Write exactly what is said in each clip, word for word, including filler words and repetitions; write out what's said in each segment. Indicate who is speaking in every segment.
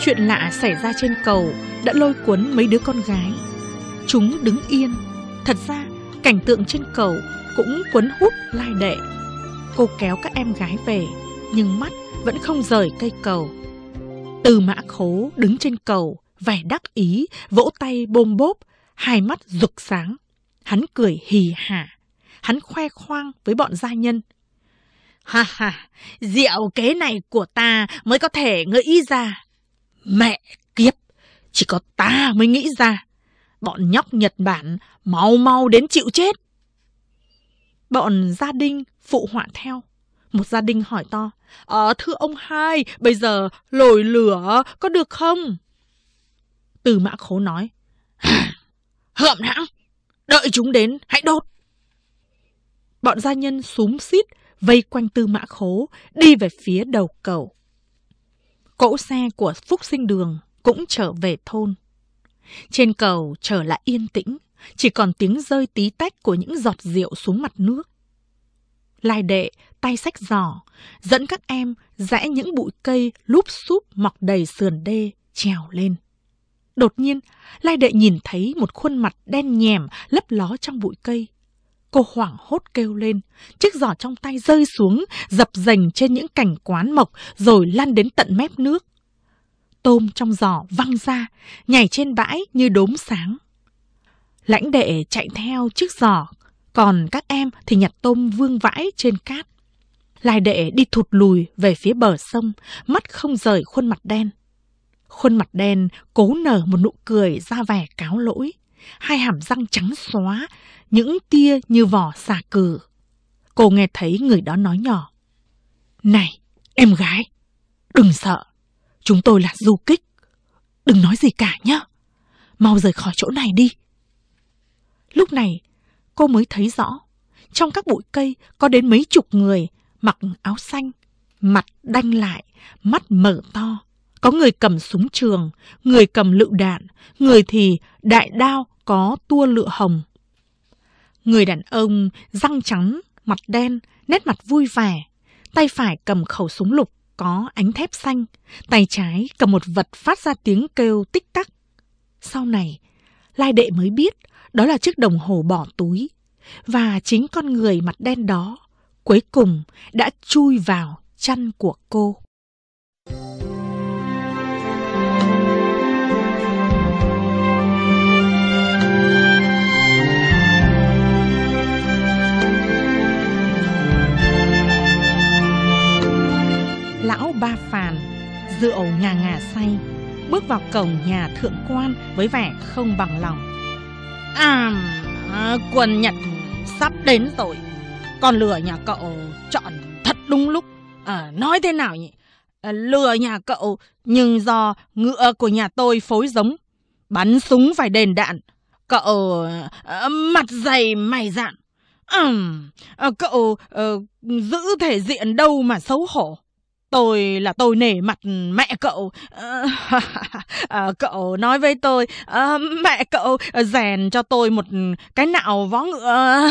Speaker 1: Chuyện lạ xảy ra trên cầu đã lôi cuốn mấy đứa con gái. Chúng đứng yên. Thật ra cảnh tượng trên cầu cũng cuốn hút Lai Đệ. Cô kéo các em gái về, nhưng mắt vẫn không rời cây cầu. Tư Mã Khố đứng trên cầu, vẻ đắc ý, vỗ tay bôm bốp, hai mắt rực sáng. Hắn cười hì hả. Hắn khoe khoang với bọn gia nhân. Ha ha, diệu kế này của ta mới có thể nghĩ ra. Mẹ kiếp, chỉ có ta mới nghĩ ra. Bọn nhóc Nhật Bản mau mau đến chịu chết. Bọn gia đình phụ họa theo. Một gia đình hỏi to. Ờ thưa ông hai, bây giờ lồi lửa có được không? Tư Mã Khố nói. Hợm hãng, đợi chúng đến hãy đốt. Bọn gia nhân xúm xít vây quanh Tư Mã Khố, đi về phía đầu cầu. Cỗ xe của Phúc Sinh Đường cũng trở về thôn. Trên cầu trở lại yên tĩnh, chỉ còn tiếng rơi tí tách của những giọt rượu xuống mặt nước. Lai Đệ tay xách giỏ, dẫn các em rẽ những bụi cây lúp xúp mọc đầy sườn đê trèo lên. Đột nhiên, Lai Đệ nhìn thấy một khuôn mặt đen nhèm lấp ló trong bụi cây. Cô hoảng hốt kêu lên, chiếc giỏ trong tay rơi xuống, dập dềnh trên những cành quán mộc rồi lăn đến tận mép nước. Tôm trong giỏ văng ra, nhảy trên bãi như đốm sáng. Lãnh Đệ chạy theo chiếc giỏ, còn các em thì nhặt tôm vương vãi trên cát. Lai Đệ đi thụt lùi về phía bờ sông, mắt không rời khuôn mặt đen. Khuôn mặt đen cố nở một nụ cười ra vẻ cáo lỗi, hai hàm răng trắng xóa, những tia như vỏ xà cừ. Cô nghe thấy người đó nói nhỏ. Này, em gái, đừng sợ, chúng tôi là du kích. Đừng nói gì cả nhé, mau rời khỏi chỗ này đi. Lúc này, cô mới thấy rõ, trong các bụi cây có đến mấy chục người mặc áo xanh, mặt đanh lại, mắt mở to. Có người cầm súng trường, người cầm lựu đạn, người thì đại đao có tua lụa hồng. Người đàn ông răng trắng, mặt đen, nét mặt vui vẻ. Tay phải cầm khẩu súng lục có ánh thép xanh, tay trái cầm một vật phát ra tiếng kêu tích tắc. Sau này, Lai Đệ mới biết đó là chiếc đồng hồ bỏ túi. Và chính con người mặt đen đó cuối cùng đã chui vào chăn của cô. Lão Ba Phàn rượu ngà ngà say, bước vào cổng nhà thượng quan với vẻ không bằng lòng. À, à quân Nhật sắp đến rồi. Con lừa nhà cậu chọn thật đúng lúc. À, nói thế nào nhỉ? À, lừa nhà cậu nhưng do ngựa của nhà tôi phối giống. Bắn súng phải đền đạn. Cậu à, mặt dày mày dạn. À, à, cậu à, giữ thể diện đâu mà xấu hổ. Tôi là tôi nể mặt mẹ cậu. À, à, cậu nói với tôi, à, mẹ cậu rèn cho tôi một cái nạo vó ngựa.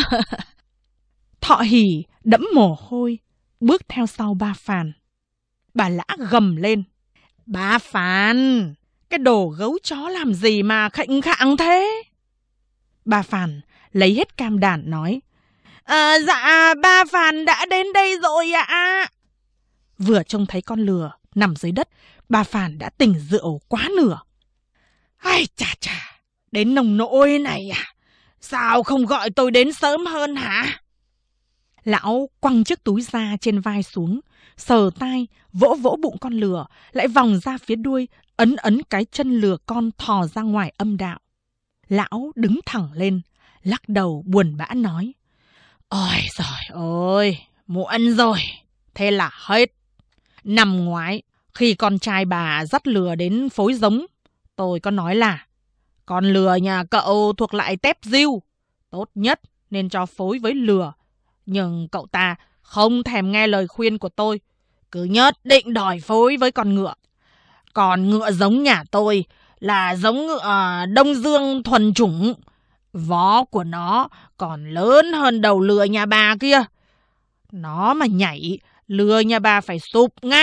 Speaker 1: Thọ Hỉ đẫm mồ hôi, bước theo sau Ba Phàn. Bà Lã gầm lên. Ba Phàn, cái đồ gấu chó làm gì mà khệnh khạng thế? Ba Phàn lấy hết cam đàn nói. À, dạ, Ba Phàn đã đến đây rồi ạ. À. Vừa trông thấy con lừa nằm dưới đất, Ba Phàn đã tỉnh rượu quá nửa. Ai chà chà, đến nồng nỗi này à? Sao không gọi tôi đến sớm hơn hả? Lão quăng chiếc túi da trên vai xuống, sờ tai, vỗ vỗ bụng con lừa, lại vòng ra phía đuôi, ấn ấn cái chân lừa con thò ra ngoài âm đạo. Lão đứng thẳng lên, lắc đầu buồn bã nói. Ôi giời ơi, muộn rồi, thế là hết. Năm ngoái, khi con trai bà dắt lừa đến phối giống, tôi có nói là con lừa nhà cậu thuộc lại tép diêu, tốt nhất nên cho phối với lừa. Nhưng cậu ta không thèm nghe lời khuyên của tôi, cứ nhất định đòi phối với con ngựa. Còn ngựa giống nhà tôi là giống ngựa Đông Dương thuần chủng. Vó của nó còn lớn hơn đầu lừa nhà bà kia. Nó mà nhảy, lừa nhà bà phải sụp ngay.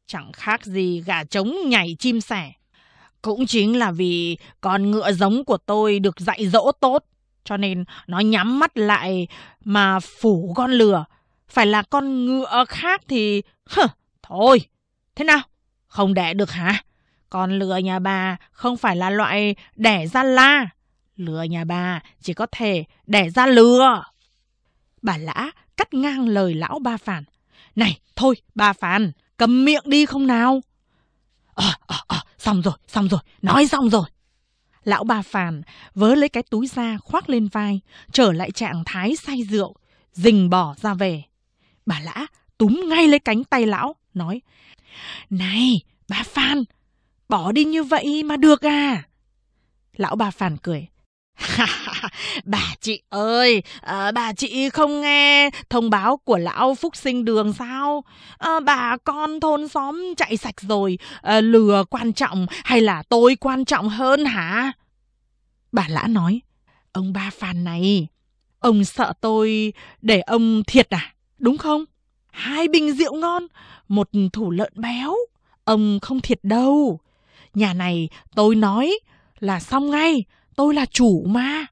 Speaker 1: chẳng khác gì gà trống nhảy chim sẻ. Cũng chính là vì con ngựa giống của tôi được dạy dỗ tốt, cho nên nó nhắm mắt lại mà phủ con lừa. Phải là con ngựa khác thì... Hừ, thôi, thế nào? Không đẻ được hả? Con lừa nhà bà không phải là loại đẻ ra la. Lừa nhà bà chỉ có thể đẻ ra lừa. Bà Lã cắt ngang lời lão Ba Phàn. Này, thôi, Ba Phàn, cầm miệng đi không nào? Ờ, ờ, ờ, xong rồi, xong rồi, nói xong rồi. Lão Ba Phàn vớ lấy cái túi da khoác lên vai, trở lại trạng thái say rượu, rình bỏ ra về. Bà Lã túm ngay lấy cánh tay lão, nói: Này, Ba Phàn, bỏ đi như vậy mà được à? Lão Ba Phàn cười. Bà chị ơi, à, bà chị không nghe thông báo của lão Phúc Sinh Đường sao? À, bà con thôn xóm chạy sạch rồi, à, lừa quan trọng hay là tôi quan trọng hơn hả? Bà Lã nói: Ông Ba Phàn này, ông sợ tôi để ông thiệt à, đúng không? Hai bình rượu ngon, một thủ lợn béo, ông không thiệt đâu. Nhà này tôi nói là xong ngay, tôi là chủ mà.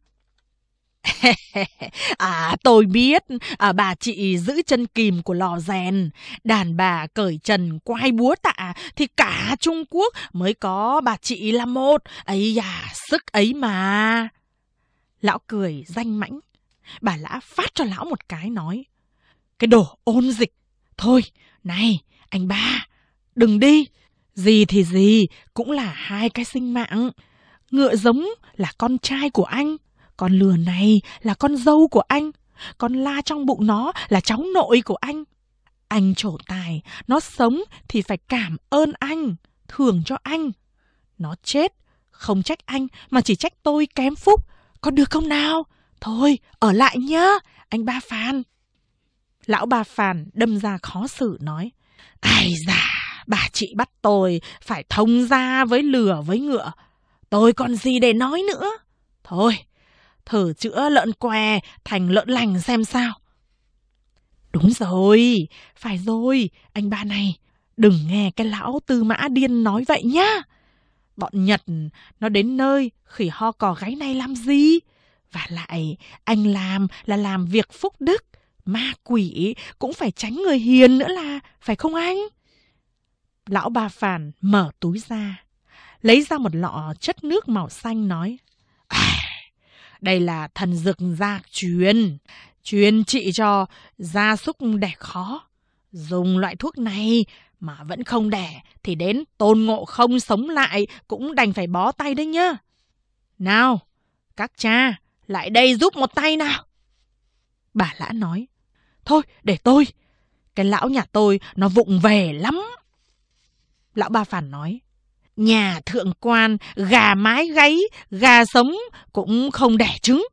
Speaker 1: À, tôi biết, à, bà chị giữ chân kìm của lò rèn. Đàn bà cởi trần quai búa tạ thì cả Trung Quốc mới có bà chị là một. Ấy da, sức ấy mà. Lão cười danh mãnh. Bà Lã phát cho lão một cái nói: Cái đồ ôn dịch. Thôi, này, anh Ba, đừng đi. Gì thì gì, cũng là hai cái sinh mạng. Ngựa giống là con trai của anh, con lừa này là con dâu của anh, con la trong bụng nó là cháu nội của anh. Anh trổ tài, nó sống thì phải cảm ơn anh, thưởng cho anh. Nó chết, không trách anh mà chỉ trách tôi kém phúc. Có được không nào? Thôi, ở lại nhá, anh Ba Phàn. Lão Ba Phàn đâm ra khó xử nói: Ai da, bà chị bắt tôi phải thông gia với lừa với ngựa. Tôi còn gì để nói nữa. Thôi, thử chữa lợn què thành lợn lành xem sao. Đúng rồi, phải rồi, anh Ba này, đừng nghe cái lão Tư Mã điên nói vậy nhá. Bọn Nhật nó đến nơi khỉ ho cò gáy này làm gì? Và lại, anh làm là làm việc phúc đức, ma quỷ cũng phải tránh người hiền nữa là, phải không anh? Lão Ba Phàn mở túi ra, lấy ra một lọ chất nước màu xanh nói: À, đây là thần dược gia truyền, truyền trị cho gia súc đẻ khó. Dùng loại thuốc này mà vẫn không đẻ thì đến Tôn Ngộ Không sống lại cũng đành phải bó tay đấy nhá. Nào, các cha, lại đây giúp một tay nào. Bà Lã nói: Thôi, để tôi. Cái lão nhà tôi nó vụng về lắm. Lão Ba Phàn nói: Nhà thượng quan, gà mái gáy, gà sống cũng không đẻ trứng.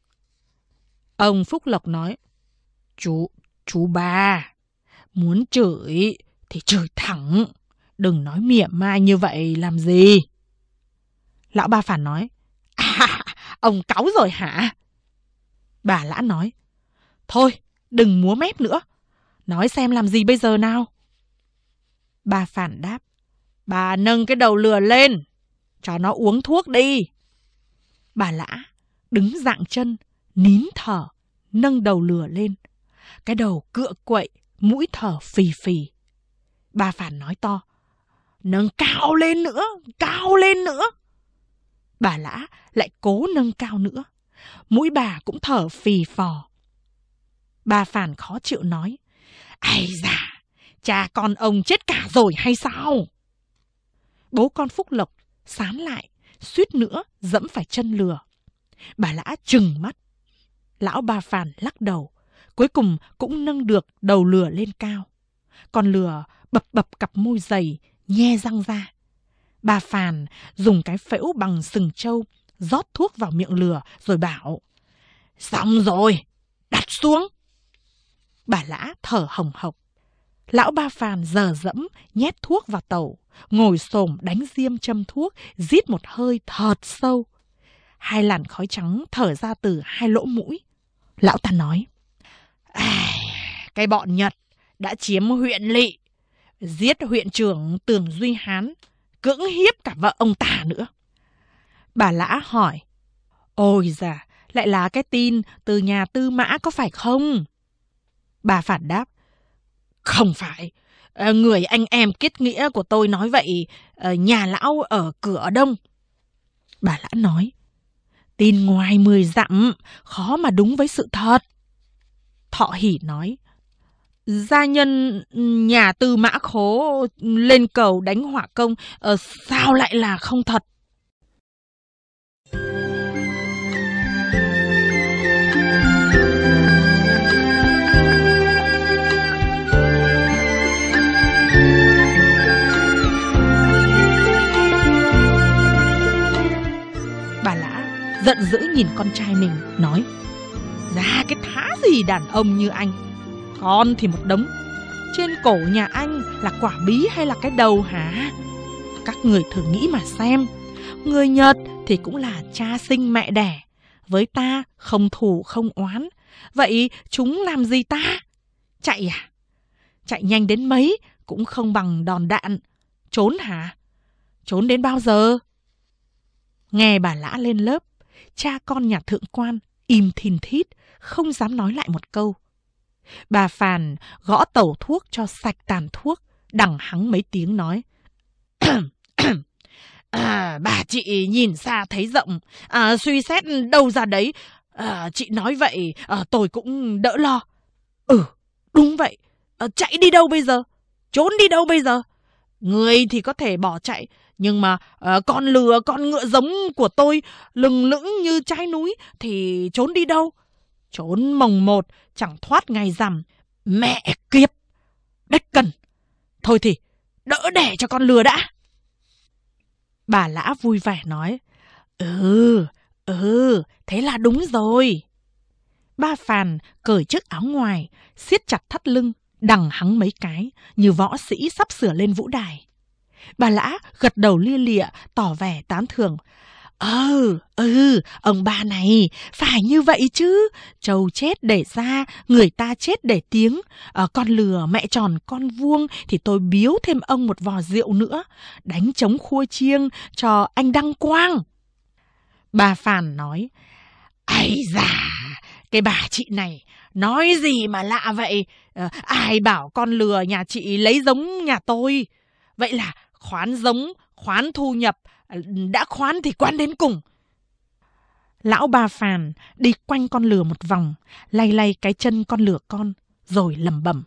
Speaker 1: Ông Phúc Lộc nói: Chú, chú Ba, muốn chửi thì chửi thẳng, đừng nói mỉa mai như vậy làm gì. Lão Ba Phàn nói: À, ông cáu rồi hả? Bà Lã nói: Thôi, đừng múa mép nữa. Nói xem làm gì bây giờ nào? Ba Phàn đáp: Bà nâng cái đầu lừa lên, cho nó uống thuốc đi. Bà Lã đứng dạng chân, nín thở, nâng đầu lừa lên. Cái đầu cựa quậy, mũi thở phì phì. Ba Phàn nói to: Nâng cao lên nữa, cao lên nữa. Bà Lã lại cố nâng cao nữa. Mũi bà cũng thở phì phò. Ba Phàn khó chịu nói: Ây da, cha con ông chết cả rồi hay sao? Bố con Phúc Lộc sán lại, suýt nữa dẫm phải chân lừa. Bà Lã trừng mắt. Lão Ba Phàn lắc đầu, cuối cùng cũng nâng được đầu lừa lên cao. Con lừa bập bập cặp môi dày, nhe răng ra. Ba Phàn dùng cái phễu bằng sừng trâu rót thuốc vào miệng lừa rồi bảo: Xong rồi, đặt xuống. Bà Lã thở hồng hộc. Lão Ba Phàn dờ dẫm nhét thuốc vào tẩu, ngồi xổm đánh diêm châm thuốc, rít một hơi thật sâu. Hai làn khói trắng thở ra từ hai lỗ mũi. Lão ta nói: À, cái bọn Nhật đã chiếm huyện lỵ, giết huyện trưởng Tường Duy Hán, cưỡng hiếp cả vợ ông ta nữa. Bà Lã hỏi, ôi già, lại là cái tin từ nhà Tư Mã có phải không? Bà Phản đáp, không phải. Người anh em kết nghĩa của tôi nói vậy, nhà lão ở cửa đông. Bà Lã nói, tin ngoài mười dặm, khó mà đúng với sự thật. Thọ Hỉ nói, gia nhân nhà Tư Mã Khố lên cầu đánh Hỏa Công, sao lại là không thật? Bà Lã giận dữ nhìn con trai mình, nói, ra cái thá gì đàn ông như anh, con thì một đống, trên cổ nhà anh là quả bí hay là cái đầu hả? Các người thử nghĩ mà xem, người Nhật thì cũng là cha sinh mẹ đẻ, với ta không thù không oán, vậy chúng làm gì ta? Chạy à? Chạy nhanh đến mấy cũng không bằng đòn đạn. Trốn hả? Trốn đến bao giờ? Nghe bà Lã lên lớp, cha con nhà thượng quan im thìn thít, không dám nói lại một câu. Bà Phàn gõ tẩu thuốc cho sạch tàn thuốc, đằng hắng mấy tiếng nói, à, bà chị nhìn xa thấy rộng, à, suy xét đâu ra đấy, à, chị nói vậy à, tôi cũng đỡ lo. Ừ, đúng vậy, à, chạy đi đâu bây giờ? Trốn đi đâu bây giờ? Người thì có thể bỏ chạy, nhưng mà à, con lừa, con ngựa giống của tôi lừng lững như trái núi thì trốn đi đâu? Trốn mồng một chẳng thoát ngày rằm. Mẹ kiếp, đếch cần. Thôi thì đỡ đẻ cho con lừa đã. Bà Lã vui vẻ nói, Ừ, ừ, thế là đúng rồi. Ba Phàn cởi chiếc áo ngoài, siết chặt thắt lưng, đằng hắng mấy cái, như võ sĩ sắp sửa lên vũ đài. Bà Lã gật đầu lia lịa, tỏ vẻ tán thưởng. Ừ, ừ, ông bà này, phải như vậy chứ. Trâu chết để ra, người ta chết để tiếng. À, con lừa mẹ tròn con vuông thì tôi biếu thêm ông một vò rượu nữa. Đánh trống khua chiêng cho anh đăng quang. Bà Phàn nói, ây da, cái bà chị này nói gì mà lạ vậy? À, ai bảo con lừa nhà chị lấy giống nhà tôi? Vậy là khoán giống, khoán thu nhập, đã khoán thì khoán đến cùng. Lão Ba Phàn đi quanh con lừa một vòng, lay lay cái chân con lừa con, rồi lẩm bẩm.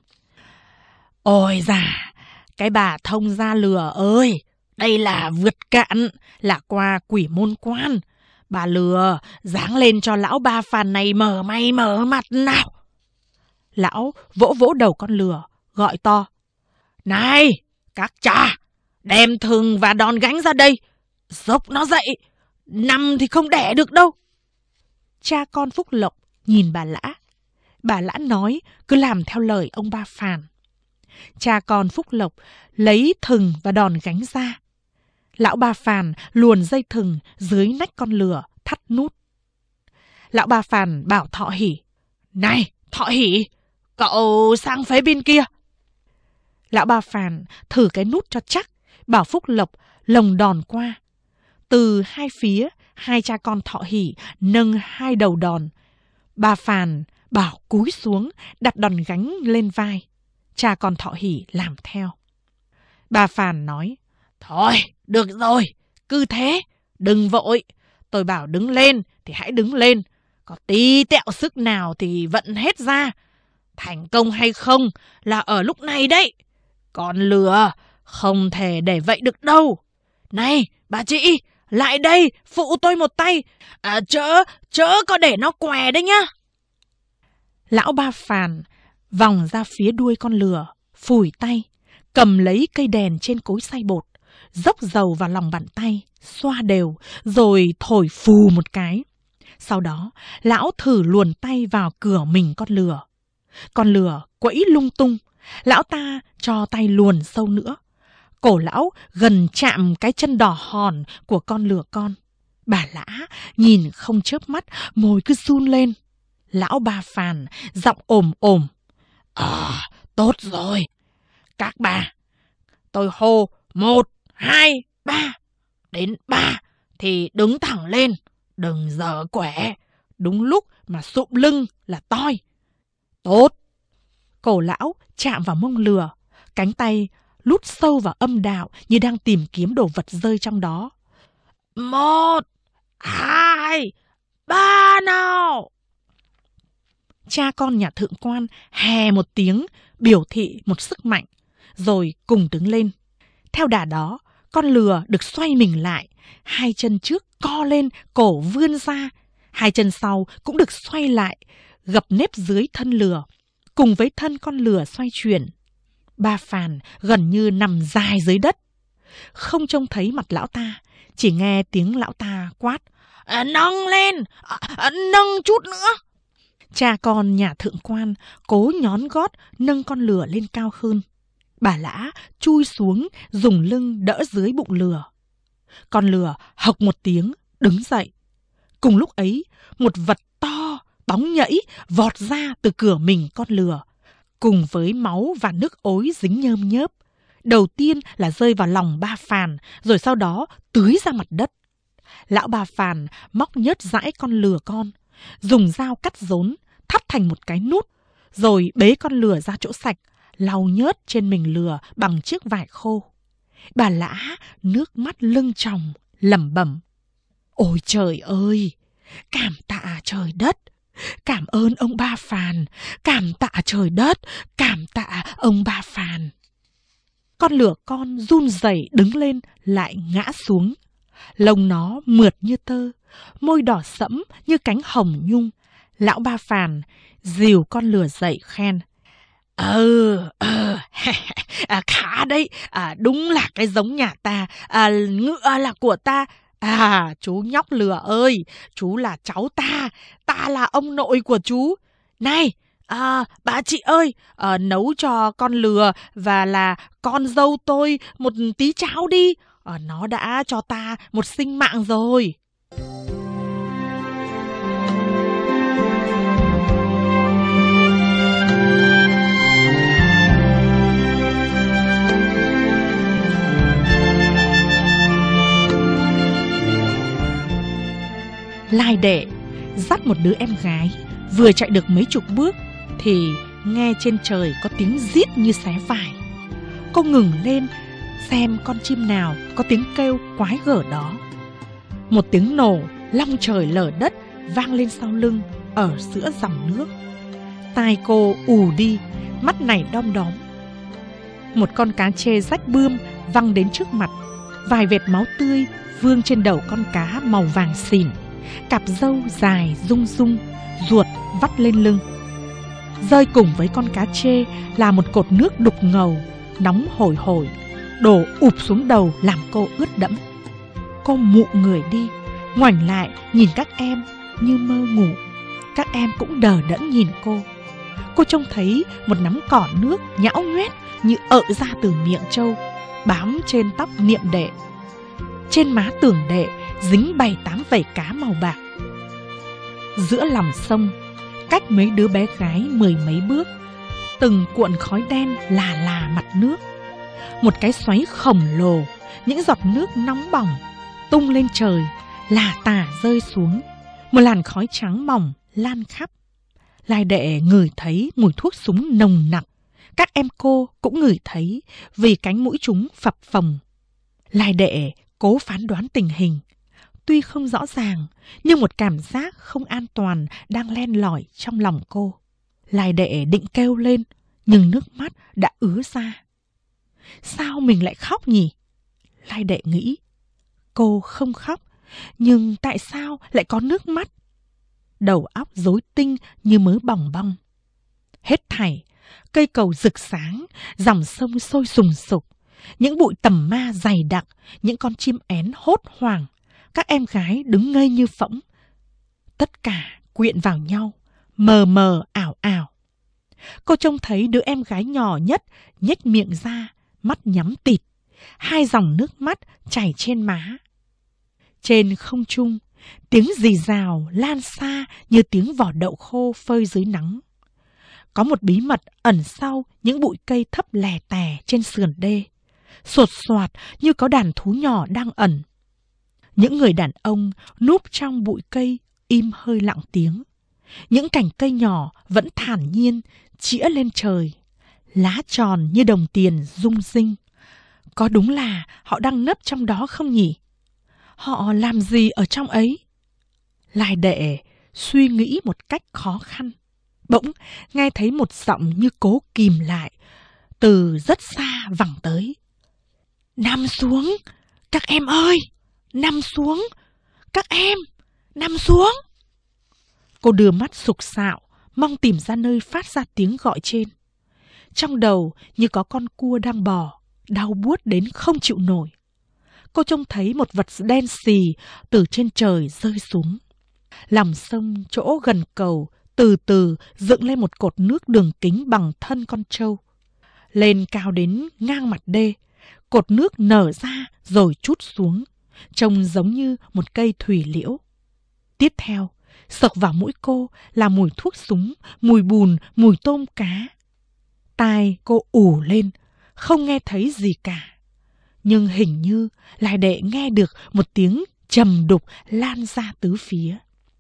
Speaker 1: Ôi da, cái bà thông gia lừa ơi, đây là vượt cạn, là qua quỷ môn quan. Bà lừa, giáng lên cho lão Ba Phàn này mở may mở mặt nào. Lão vỗ vỗ đầu con lừa, gọi to. Này, các cha, đem thừng và đòn gánh ra đây, dốc nó dậy, nằm thì không đẻ được đâu. Cha con Phúc Lộc nhìn bà Lã. Bà Lã nói cứ làm theo lời ông Ba Phàn. Cha con Phúc Lộc lấy thừng và đòn gánh ra. Lão Ba Phàn luồn dây thừng dưới nách con lừa, thắt nút. Lão Ba Phàn bảo Thọ Hỉ. Này, Thọ Hỉ, cậu sang phía bên kia. Lão Ba Phàn thử cái nút cho chắc, bảo Phúc Lộc lồng đòn qua. Từ hai phía, hai cha con Thọ Hỉ nâng hai đầu đòn. Ba Phàn bảo cúi xuống, đặt đòn gánh lên vai. Cha con Thọ Hỉ làm theo. Ba Phàn nói, thôi, được rồi, cứ thế, đừng vội. Tôi bảo đứng lên thì hãy đứng lên, có tí tẹo sức nào thì vận hết ra. Thành công hay không là ở lúc này đấy. Con lừa không thể để vậy được đâu. Này, bà chị, lại đây, phụ tôi một tay. À, chớ, chớ có để nó què đấy nhá. Lão Ba Phàn vòng ra phía đuôi con lừa, phủi tay, cầm lấy cây đèn trên cối xay bột, dốc dầu vào lòng bàn tay, xoa đều, rồi thổi phù một cái. Sau đó, lão thử luồn tay vào cửa mình con lừa. Con lừa quẫy lung tung, lão ta cho tay luồn sâu nữa. Cổ lão gần chạm cái chân đỏ hòn của con lừa con. Bà Lã nhìn không chớp mắt, môi cứ run lên. Lão Ba Phàn giọng ồm ồm. À, tốt rồi. Các bà,
Speaker 2: Tôi hô một, hai, ba. Đến ba thì đứng thẳng lên, đừng dở quẻ. Đúng lúc mà sụm lưng là toi. Tốt.
Speaker 1: Cổ lão chạm vào mông lừa, cánh tay lút sâu vào âm đạo như đang tìm kiếm đồ vật rơi trong đó.
Speaker 2: Một, hai, ba nào.
Speaker 1: Cha con nhà thượng quan hè một tiếng, biểu thị một sức mạnh, rồi cùng đứng lên. Theo đà đó, con lừa được xoay mình lại, hai chân trước co lên, cổ vươn ra, hai chân sau cũng được xoay lại, gập nếp dưới thân lừa, cùng với thân con lừa xoay chuyển. Ba Phàn gần như nằm dài dưới đất, không trông thấy mặt lão ta, chỉ nghe tiếng lão ta quát:
Speaker 2: À, nâng lên, à, à, nâng chút nữa.
Speaker 1: Cha con nhà thượng quan cố nhón gót nâng con lừa lên cao hơn. Bà Lã chui xuống, dùng lưng đỡ dưới bụng lừa. Con lừa hộc một tiếng, đứng dậy. Cùng lúc ấy, một vật to, bóng nhẫy vọt ra từ cửa mình con lừa, cùng với máu và nước ối dính nhơm nhớp. Đầu tiên là rơi vào lòng Ba Phàn, rồi sau đó tưới ra mặt đất. Lão Ba Phàn móc nhớt dãi con lừa con, dùng dao cắt rốn, thắt thành một cái nút, rồi bế con lừa ra chỗ sạch, lau nhớt trên mình lừa bằng chiếc vải khô. Bà Lã nước mắt lưng tròng, lẩm bẩm: Ôi trời ơi, cảm tạ trời đất, cảm ơn ông Ba Phàn, cảm tạ trời đất, cảm tạ ông Ba Phàn. Con lừa con run rẩy đứng lên lại ngã xuống. Lông nó mượt như tơ, môi đỏ sẫm như cánh hồng nhung. Lão Ba Phàn dìu con lừa dậy khen:
Speaker 2: Ừ, ừ, à, khá đấy, à, đúng là cái giống nhà ta, à, ngựa là của ta. À, chú nhóc lừa ơi, chú là cháu ta, ta là ông nội của chú. Này, à, bà chị ơi, à, nấu cho con lừa và là con dâu tôi một tí cháo đi, à, nó đã cho ta một sinh mạng rồi.
Speaker 1: Lai Đệ dắt một đứa em gái, vừa chạy được mấy chục bước thì nghe trên trời có tiếng rít như xé vải. Cô ngừng lên xem con chim nào có tiếng kêu quái gở đó. Một tiếng nổ long trời lở đất vang lên sau lưng, ở giữa dòng nước. Tai cô ù đi, mắt này đom đóm. Một con cá trê rách bươm văng đến trước mặt, vài vệt máu tươi vương trên đầu con cá màu vàng xỉn. Cặp râu dài rung rung, ruột vắt lên lưng. Rơi cùng với con cá trê là một cột nước đục ngầu, nóng hổi hổi, đổ ụp xuống đầu làm cô ướt đẫm. Cô mụ người đi, ngoảnh lại nhìn các em như mơ ngủ. Các em cũng đờ đẫn nhìn cô. Cô trông thấy một nắm cỏ nước nhão nhoét như ợ ra từ miệng trâu, bám trên tóc Niệm Đệ. Trên má Tưởng Đệ dính bảy tám vảy cá màu bạc. Giữa lòng sông, cách mấy đứa bé gái mười mấy bước, từng cuộn khói đen là là mặt nước. Một cái xoáy khổng lồ, những giọt nước nóng bỏng tung lên trời, lả tả rơi xuống. Một làn khói trắng mỏng lan khắp. Lai Đệ ngửi thấy mùi thuốc súng nồng nặc. Các em cô cũng ngửi thấy vì cánh mũi chúng phập phồng. Lai Đệ cố phán đoán tình hình. Tuy không rõ ràng, nhưng một cảm giác không an toàn đang len lỏi trong lòng cô. Lai Đệ định kêu lên, nhưng nước mắt đã ứa ra. Sao mình lại khóc nhỉ? Lai Đệ nghĩ. Cô không khóc, nhưng tại sao lại có nước mắt? Đầu óc rối tinh như mớ bòng bong. Hết thảy, cây cầu rực sáng, dòng sông sôi sùng sục, những bụi tầm ma dày đặc, những con chim én hốt hoảng, các em gái đứng ngây như phỗng. Tất cả quyện vào nhau, mờ mờ ảo ảo. Cô trông thấy đứa em gái nhỏ nhất nhếch miệng ra, mắt nhắm tịt, hai dòng nước mắt chảy trên má. Trên không trung, tiếng rì rào lan xa như tiếng vỏ đậu khô phơi dưới nắng. Có một bí mật ẩn sau những bụi cây thấp lè tè trên sườn đê. sột soạt như có đàn thú nhỏ đang ẩn. Những người đàn ông núp trong bụi cây im hơi lặng tiếng. Những cành cây nhỏ vẫn thản nhiên chĩa lên trời, lá tròn như đồng tiền rung rinh. Có đúng là họ đang nấp trong đó không nhỉ? Họ làm gì ở trong ấy? Lai Đệ suy nghĩ một cách khó khăn. Bỗng nghe thấy một giọng như cố kìm lại, từ rất xa vẳng tới. Nằm xuống, các em ơi! Nằm xuống, các em! Nằm xuống! Cô đưa mắt sục sạo, mong tìm ra nơi phát ra tiếng gọi trên. Trong đầu như có con cua đang bò, đau buốt đến không chịu nổi. Cô trông thấy một vật đen xì từ trên trời rơi xuống. Lòng sông chỗ gần cầu từ từ dựng lên một cột nước đường kính bằng thân con trâu. Lên cao đến ngang mặt đê, cột nước nở ra rồi trút xuống, trông giống như một cây thủy liễu. Tiếp theo, sộc vào mũi cô là mùi thuốc súng, mùi bùn, mùi tôm cá. Tai cô ù lên, không nghe thấy gì cả. Nhưng hình như Lai Đệ nghe được một tiếng trầm đục lan ra tứ phía.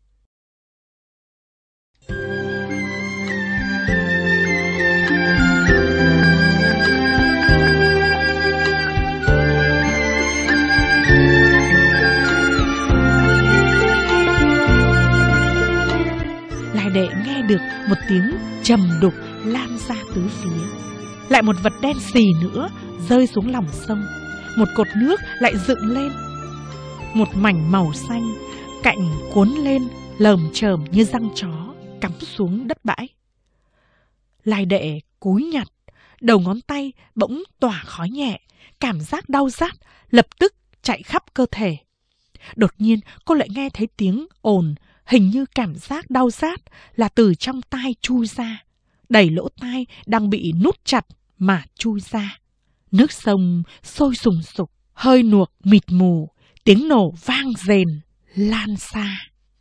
Speaker 1: Lai Đệ nghe được một tiếng trầm đục lan ra tứ phía. Lại một vật đen xì nữa rơi xuống lòng sông. Một cột nước lại dựng lên. Một mảnh màu xanh, cạnh cuốn lên lởm chởm như răng chó, cắm xuống đất bãi. Lai Đệ cúi nhặt, đầu ngón tay bỗng tỏa khói nhẹ, cảm giác đau rát lập tức chạy khắp cơ thể. Đột nhiên cô lại nghe thấy tiếng ồn, hình như cảm giác đau rát là từ trong tai chui ra, đẩy lỗ tai đang bị nút chặt mà chui ra. Nước sông sôi sùng sục, hơi nuộc mịt mù, tiếng nổ vang rền, lan xa.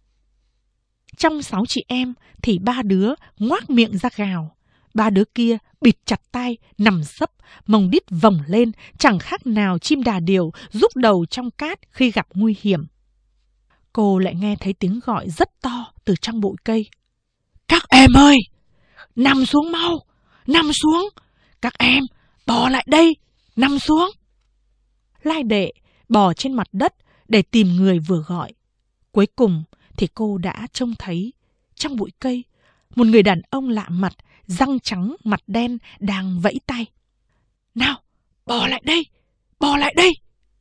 Speaker 1: Trong sáu chị em thì ba đứa ngoác miệng ra gào, ba đứa kia bịt chặt tai, nằm sấp, mông đít vòng lên, chẳng khác nào chim đà điểu rúc đầu trong cát khi gặp nguy hiểm. Cô lại nghe thấy tiếng gọi rất to từ trong bụi cây. Các em ơi! Nằm xuống mau! Nằm xuống! Các em! Bò lại đây! Nằm xuống! Lai Đệ bò trên mặt đất để tìm người vừa gọi. Cuối cùng thì cô đã trông thấy trong bụi cây một người đàn ông lạ mặt, răng trắng mặt đen đang vẫy tay. Nào! Bò lại đây! Bò lại đây!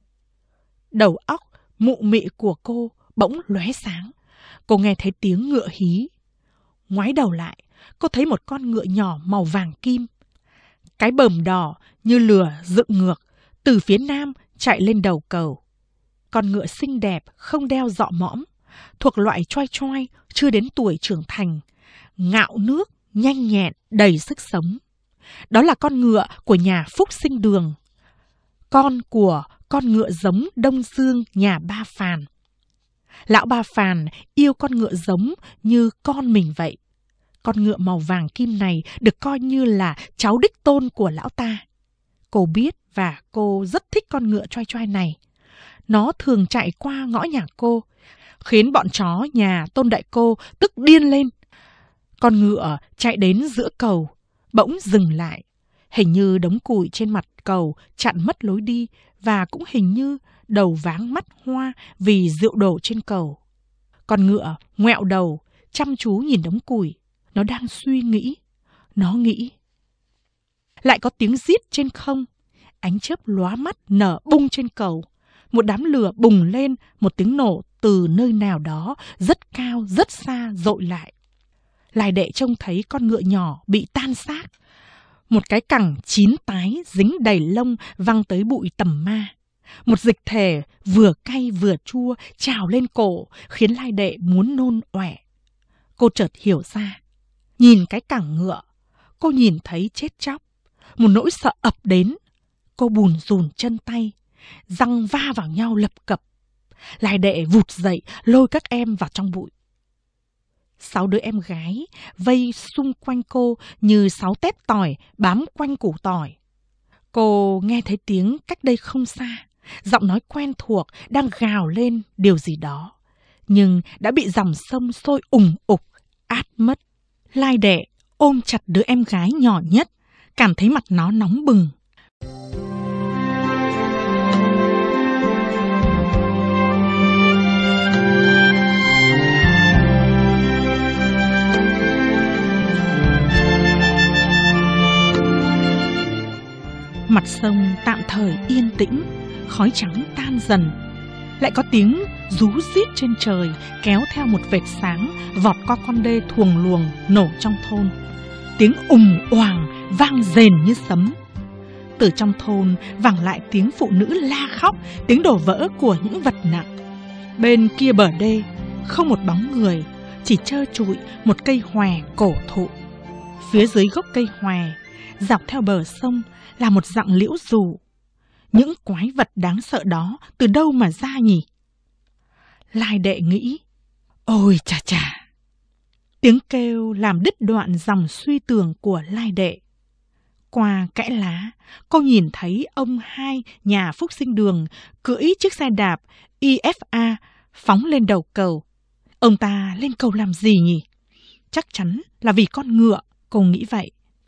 Speaker 1: Đầu óc mụ mị của cô bỗng lóe sáng. Cô nghe thấy tiếng ngựa hí. Ngoái đầu lại, cô thấy một con ngựa nhỏ màu vàng kim. Cái bờm đỏ như lửa dựng ngược, từ phía nam chạy lên đầu cầu. Con ngựa xinh đẹp, không đeo dọ mõm, thuộc loại choai choai, chưa đến tuổi trưởng thành, ngạo nước, nhanh nhẹn, đầy sức sống. Đó là con ngựa của nhà Phúc Sinh Đường, con của con ngựa giống Đông Dương nhà Ba Phàn. Lão Ba Phàn yêu con ngựa giống như con mình vậy. Con ngựa màu vàng kim này được coi như là cháu đích tôn của lão ta. Cô biết và cô rất thích con ngựa choai choai này. Nó thường chạy qua ngõ nhà cô, khiến bọn chó nhà Tôn Đại Cô tức điên lên. Con ngựa chạy đến giữa cầu, bỗng dừng lại. Hình như đống củi trên mặt cầu chặn mất lối đi, và cũng hình như đầu váng mắt hoa vì rượu đổ trên cầu. Con ngựa ngoẹo đầu, chăm chú nhìn đống củi. Nó đang suy nghĩ. Nó nghĩ. Lại có tiếng rít trên không. Ánh chớp lóa mắt nở bung trên cầu. Một đám lửa bùng lên, một tiếng nổ từ nơi nào đó rất cao, rất xa dội lại. Lai Đệ trông thấy con ngựa nhỏ bị tan xác. Một cái cẳng chín tái dính đầy lông văng tới bụi tầm ma. Một dịch thể vừa cay vừa chua trào lên cổ, khiến Lai Đệ muốn nôn ọe. Cô chợt hiểu ra. Nhìn cái cẳng ngựa, cô nhìn thấy chết chóc. Một nỗi sợ ập đến. Cô bùn rùn chân tay, răng va vào nhau lập cập. Lai Đệ vụt dậy, lôi các em vào trong bụi. Sáu đứa em gái vây xung quanh cô như sáu tép tỏi bám quanh củ tỏi. Cô nghe thấy tiếng cách đây không xa, giọng nói quen thuộc đang gào lên điều gì đó, nhưng đã bị dòng sông sôi ùng ục át mất. Lai Đệ ôm chặt đứa em gái nhỏ nhất, cảm thấy mặt nó nóng bừng. Mặt sông tạm thời yên tĩnh, khói trắng tan dần. Lại có tiếng rú rít trên trời kéo theo một vệt sáng vọt qua con đê thuồng luồng nổ trong thôn. Tiếng ùng oàng vang rền như sấm. Từ trong thôn vẳng lại tiếng phụ nữ la khóc, tiếng đổ vỡ của những vật nặng. Bên kia bờ đê không một bóng người, chỉ trơ trụi một cây hòe cổ thụ. Phía dưới gốc cây hòe, dọc theo bờ sông là một dặng liễu dù. Những quái vật đáng sợ đó từ đâu mà ra nhỉ? Lai Đệ nghĩ, ôi chà chà. Tiếng kêu làm đứt đoạn dòng suy tưởng của Lai Đệ. Qua kẽ lá, cô nhìn thấy ông hai nhà Phúc Sinh Đường cưỡi chiếc xe đạp i ép a phóng lên đầu cầu. Ông ta lên cầu làm gì nhỉ? Chắc chắn là vì con ngựa, cô nghĩ vậy.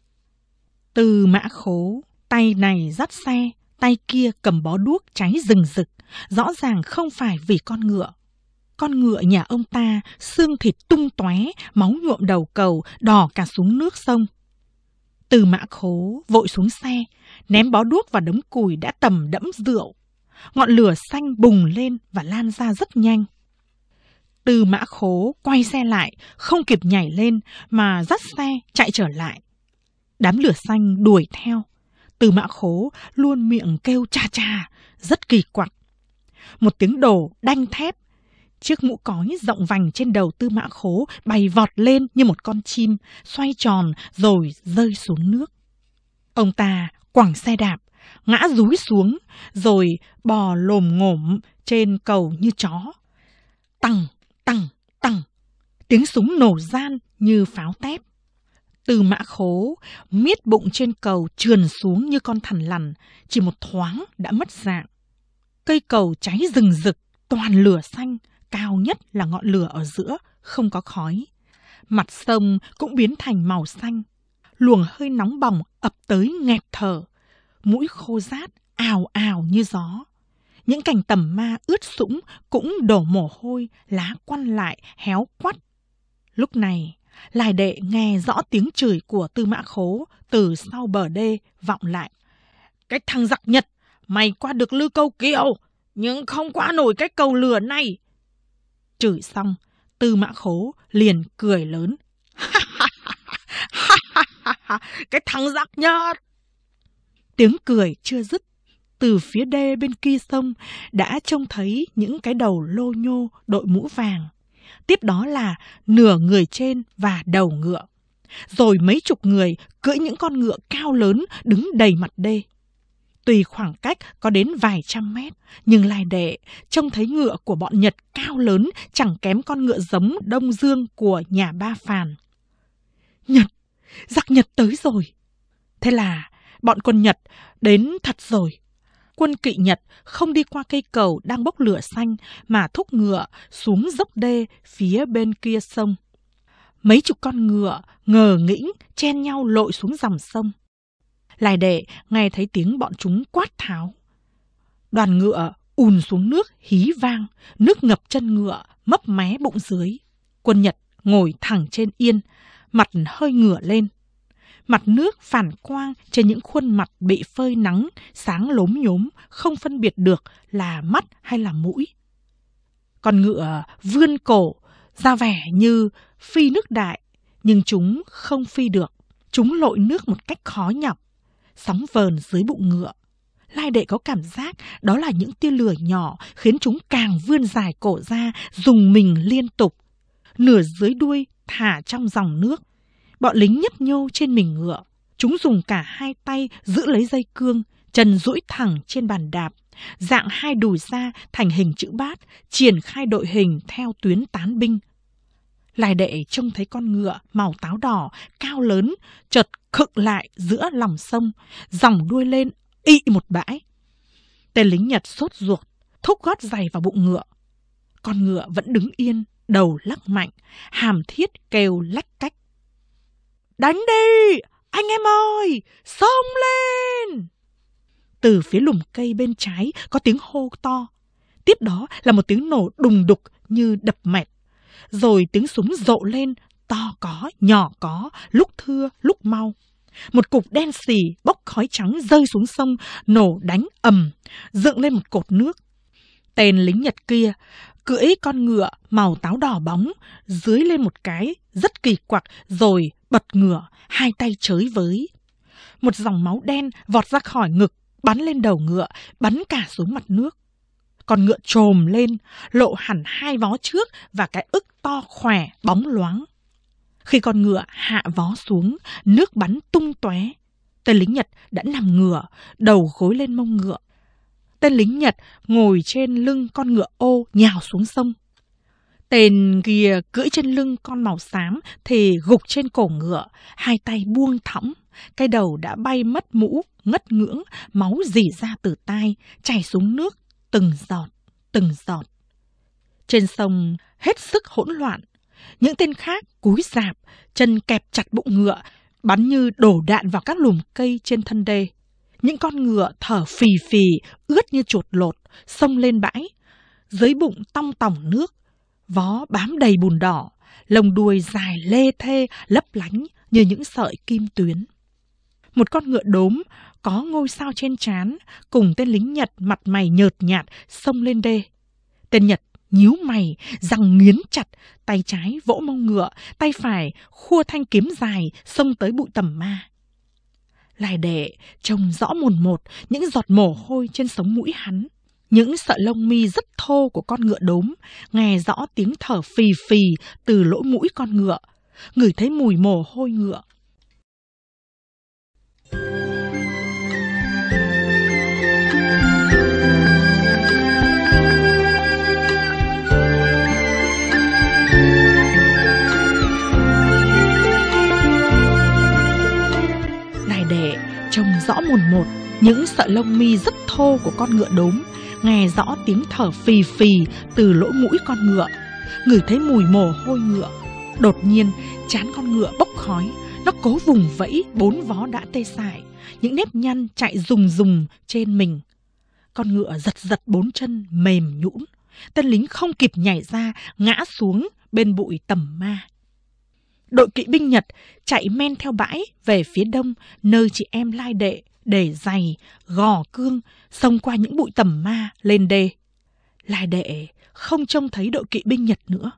Speaker 1: Từ Mã Khố, tay này dắt xe, tay kia cầm bó đuốc cháy rừng rực, rõ ràng không phải vì con ngựa. Con ngựa nhà ông ta xương thịt tung tóe, máu nhuộm đầu cầu, đỏ cả xuống nước sông. Từ Mã Khố vội xuống xe, ném bó đuốc vào đống củi đã tầm đẫm rượu. Ngọn lửa xanh bùng lên và lan ra rất nhanh. Từ Mã Khố quay xe lại, không kịp nhảy lên mà dắt xe chạy trở lại. Đám lửa xanh đuổi theo. Từ Mã Khố luôn miệng kêu cha cha, rất kỳ quặc. Một tiếng đổ đanh thép. Chiếc mũ cói rộng vành trên đầu Tư Mã Khố bay vọt lên như một con chim, xoay tròn rồi rơi xuống nước. Ông ta quẳng xe đạp, ngã rúi xuống, rồi bò lồm ngổm trên cầu như chó. Tằng, tằng, tằng, tiếng súng nổ gian như pháo tép. Từ Mã Khố miết bụng trên cầu trườn xuống như con thằn lằn, chỉ một thoáng đã mất dạng. Cây cầu cháy rừng rực, toàn lửa xanh, cao nhất là ngọn lửa ở giữa, không có khói. Mặt sông cũng biến thành màu xanh. Luồng hơi nóng bỏng ập tới nghẹt thở, mũi khô rát, ào ào như gió. Những cành tầm ma ướt sũng cũng đổ mồ hôi, lá quăn lại, héo quắt. Lúc này, Lai Đệ nghe rõ tiếng chửi của Tư Mã Khố từ sau bờ đê vọng lại. Cái thằng giặc Nhật, mày qua được Lư Câu Kiều, nhưng không qua nổi cái cầu lửa này. Chửi xong, Tư Mã Khố liền cười lớn. Cái thằng giặc Nhật. Tiếng cười chưa dứt, từ phía đê bên kia sông đã trông thấy những cái đầu lô nhô đội mũ vàng. Tiếp đó là nửa người trên và đầu ngựa. Rồi mấy chục người cưỡi những con ngựa cao lớn đứng đầy mặt đê. Tuy khoảng cách có đến vài trăm mét, nhưng Lai Đệ trông thấy ngựa của bọn Nhật cao lớn chẳng kém con ngựa giống Đông Dương của nhà Ba Phàn. Nhật! Giặc Nhật tới rồi! Thế là bọn quân Nhật đến thật rồi. Quân kỵ Nhật không đi qua cây cầu đang bốc lửa xanh mà thúc ngựa xuống dốc đê phía bên kia sông. Mấy chục con ngựa ngờ nghĩnh chen nhau lội xuống dòng sông. Lai Đệ nghe thấy tiếng bọn chúng quát tháo. Đoàn ngựa ùn xuống nước hí vang, nước ngập chân ngựa, mấp mé bụng dưới. Quân Nhật ngồi thẳng trên yên, mặt hơi ngửa lên. Mặt nước phản quang trên những khuôn mặt bị phơi nắng, sáng lốm nhốm, không phân biệt được là mắt hay là mũi. Con ngựa vươn cổ, ra vẻ như phi nước đại, nhưng chúng không phi được. Chúng lội nước một cách khó nhọc, sóng vờn dưới bụng ngựa. Lai Đệ có cảm giác đó là những tia lửa nhỏ khiến chúng càng vươn dài cổ ra, rùng mình liên tục. Nửa dưới đuôi thả trong dòng nước. Bọn lính nhấp nhô trên mình ngựa. Chúng dùng cả hai tay giữ lấy dây cương, chân duỗi thẳng trên bàn đạp, dạng hai đùi ra thành hình chữ bát, triển khai đội hình theo tuyến tán binh. Lai Đệ trông thấy con ngựa màu táo đỏ, cao lớn, chợt khựng lại giữa lòng sông, dòng đuôi lên ị một bãi. Tên lính Nhật sốt ruột, thúc gót giày vào bụng ngựa. Con ngựa vẫn đứng yên, đầu lắc mạnh, hàm thiết kêu lách cách. Đánh đi, anh em ơi, xông lên! Từ phía lùm cây bên trái có tiếng hô to. Tiếp đó là một tiếng nổ đùng đục như đập mẹt. Rồi tiếng súng rộ lên, to có, nhỏ có, lúc thưa, lúc mau. Một cục đen xì bốc khói trắng rơi xuống sông, nổ đánh ầm, dựng lên một cột nước. Tên lính Nhật kia cưỡi con ngựa màu táo đỏ bóng, dưới lên một cái rất kỳ quặc, rồi bật ngựa, hai tay chới với. Một dòng máu đen vọt ra khỏi ngực, bắn lên đầu ngựa, bắn cả xuống mặt nước. Con ngựa trồm lên, lộ hẳn hai vó trước và cái ức to khỏe, bóng loáng. Khi con ngựa hạ vó xuống, nước bắn tung tóe. Tên lính Nhật đã nằm ngửa, đầu gối lên mông ngựa. Tên lính Nhật ngồi trên lưng con ngựa ô nhào xuống sông. Tên kia cưỡi trên lưng con màu xám thì gục trên cổ ngựa, hai tay buông thõng, cái đầu đã bay mất mũ, ngất ngưỡng, máu rỉ ra từ tai, chảy xuống nước, từng giọt, từng giọt. Trên sông hết sức hỗn loạn, những tên khác cúi rạp, chân kẹp chặt bụng ngựa, bắn như đổ đạn vào các lùm cây trên thân đê. Những con ngựa thở phì phì, ướt như chuột lột, xông lên bãi. Dưới bụng tong tỏng nước, vó bám đầy bùn đỏ, lông đuôi dài lê thê, lấp lánh như những sợi kim tuyến. Một con ngựa đốm có ngôi sao trên trán, cùng tên lính Nhật mặt mày nhợt nhạt xông lên đê. Tên Nhật nhíu mày, răng nghiến chặt, tay trái vỗ mông ngựa, tay phải khua thanh kiếm dài xông tới bụi tầm ma. Lai Đệ trông rõ mồn một những giọt mồ hôi trên sống mũi hắn, những sợi lông mi rất thô của con ngựa đốm, nghe rõ tiếng thở phì phì từ lỗ mũi con ngựa, ngửi thấy mùi mồ hôi ngựa. Lai Đệ trông rõ mồn một những sợi lông mi rất thô của con ngựa đốm, nghe rõ tiếng thở phì phì từ lỗ mũi con ngựa, ngửi thấy mùi mồ hôi ngựa. Đột nhiên trán con ngựa bốc khói, nó cố vùng vẫy, bốn vó đã tê dại, những nếp nhăn chạy rùng rùng trên mình. Con ngựa giật giật bốn chân mềm nhũn, tên lính không kịp nhảy ra, ngã xuống bên bụi tầm ma. Đội kỵ binh Nhật chạy men theo bãi về phía đông, nơi chị em Lai Đệ để giày, gò cương, xông qua những bụi tầm ma lên đê. Lai Đệ không trông thấy đội kỵ binh Nhật nữa.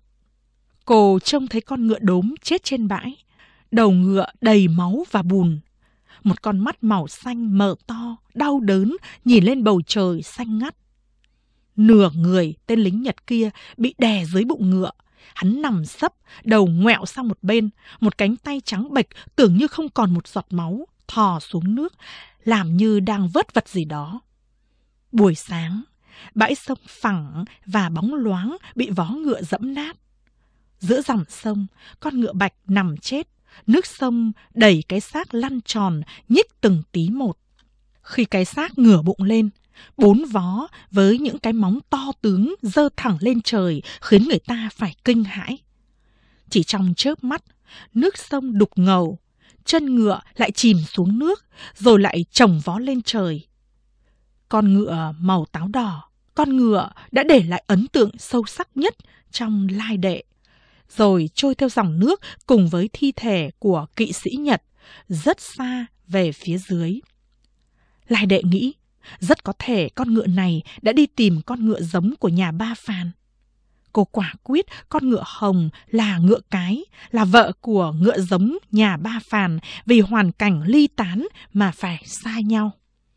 Speaker 1: Cô trông thấy con ngựa đốm chết trên bãi, đầu ngựa đầy máu và bùn. Một con mắt màu xanh mở to, đau đớn, nhìn lên bầu trời xanh ngắt. Nửa người tên lính Nhật kia bị đè dưới bụng ngựa. Hắn nằm sấp, đầu ngoẹo sang một bên, một cánh tay trắng bệch tưởng như không còn một giọt máu, thò xuống nước, làm như đang vớt vật gì đó. Buổi sáng, bãi sông phẳng và bóng loáng bị vó ngựa dẫm nát. Giữa dòng sông, con ngựa bạch nằm chết, nước sông đẩy cái xác lăn tròn, nhích từng tí một. Khi cái xác ngửa bụng lên, bốn vó với những cái móng to tướng giơ thẳng lên trời khiến người ta phải kinh hãi. Chỉ trong chớp mắt, nước sông đục ngầu, chân ngựa lại chìm xuống nước, rồi lại chồng vó lên trời. Con ngựa màu táo đỏ, con ngựa đã để lại ấn tượng sâu sắc nhất trong Lai Đệ, rồi trôi theo dòng nước cùng với thi thể của kỵ sĩ Nhật rất xa về phía dưới. Lai Đệ nghĩ, rất có thể con ngựa này đã đi tìm con ngựa giống của nhà Ba Phàn. Cô quả quyết con ngựa hồng là ngựa cái, là vợ của ngựa giống nhà Ba Phàn, vì hoàn cảnh ly tán mà phải xa nhau.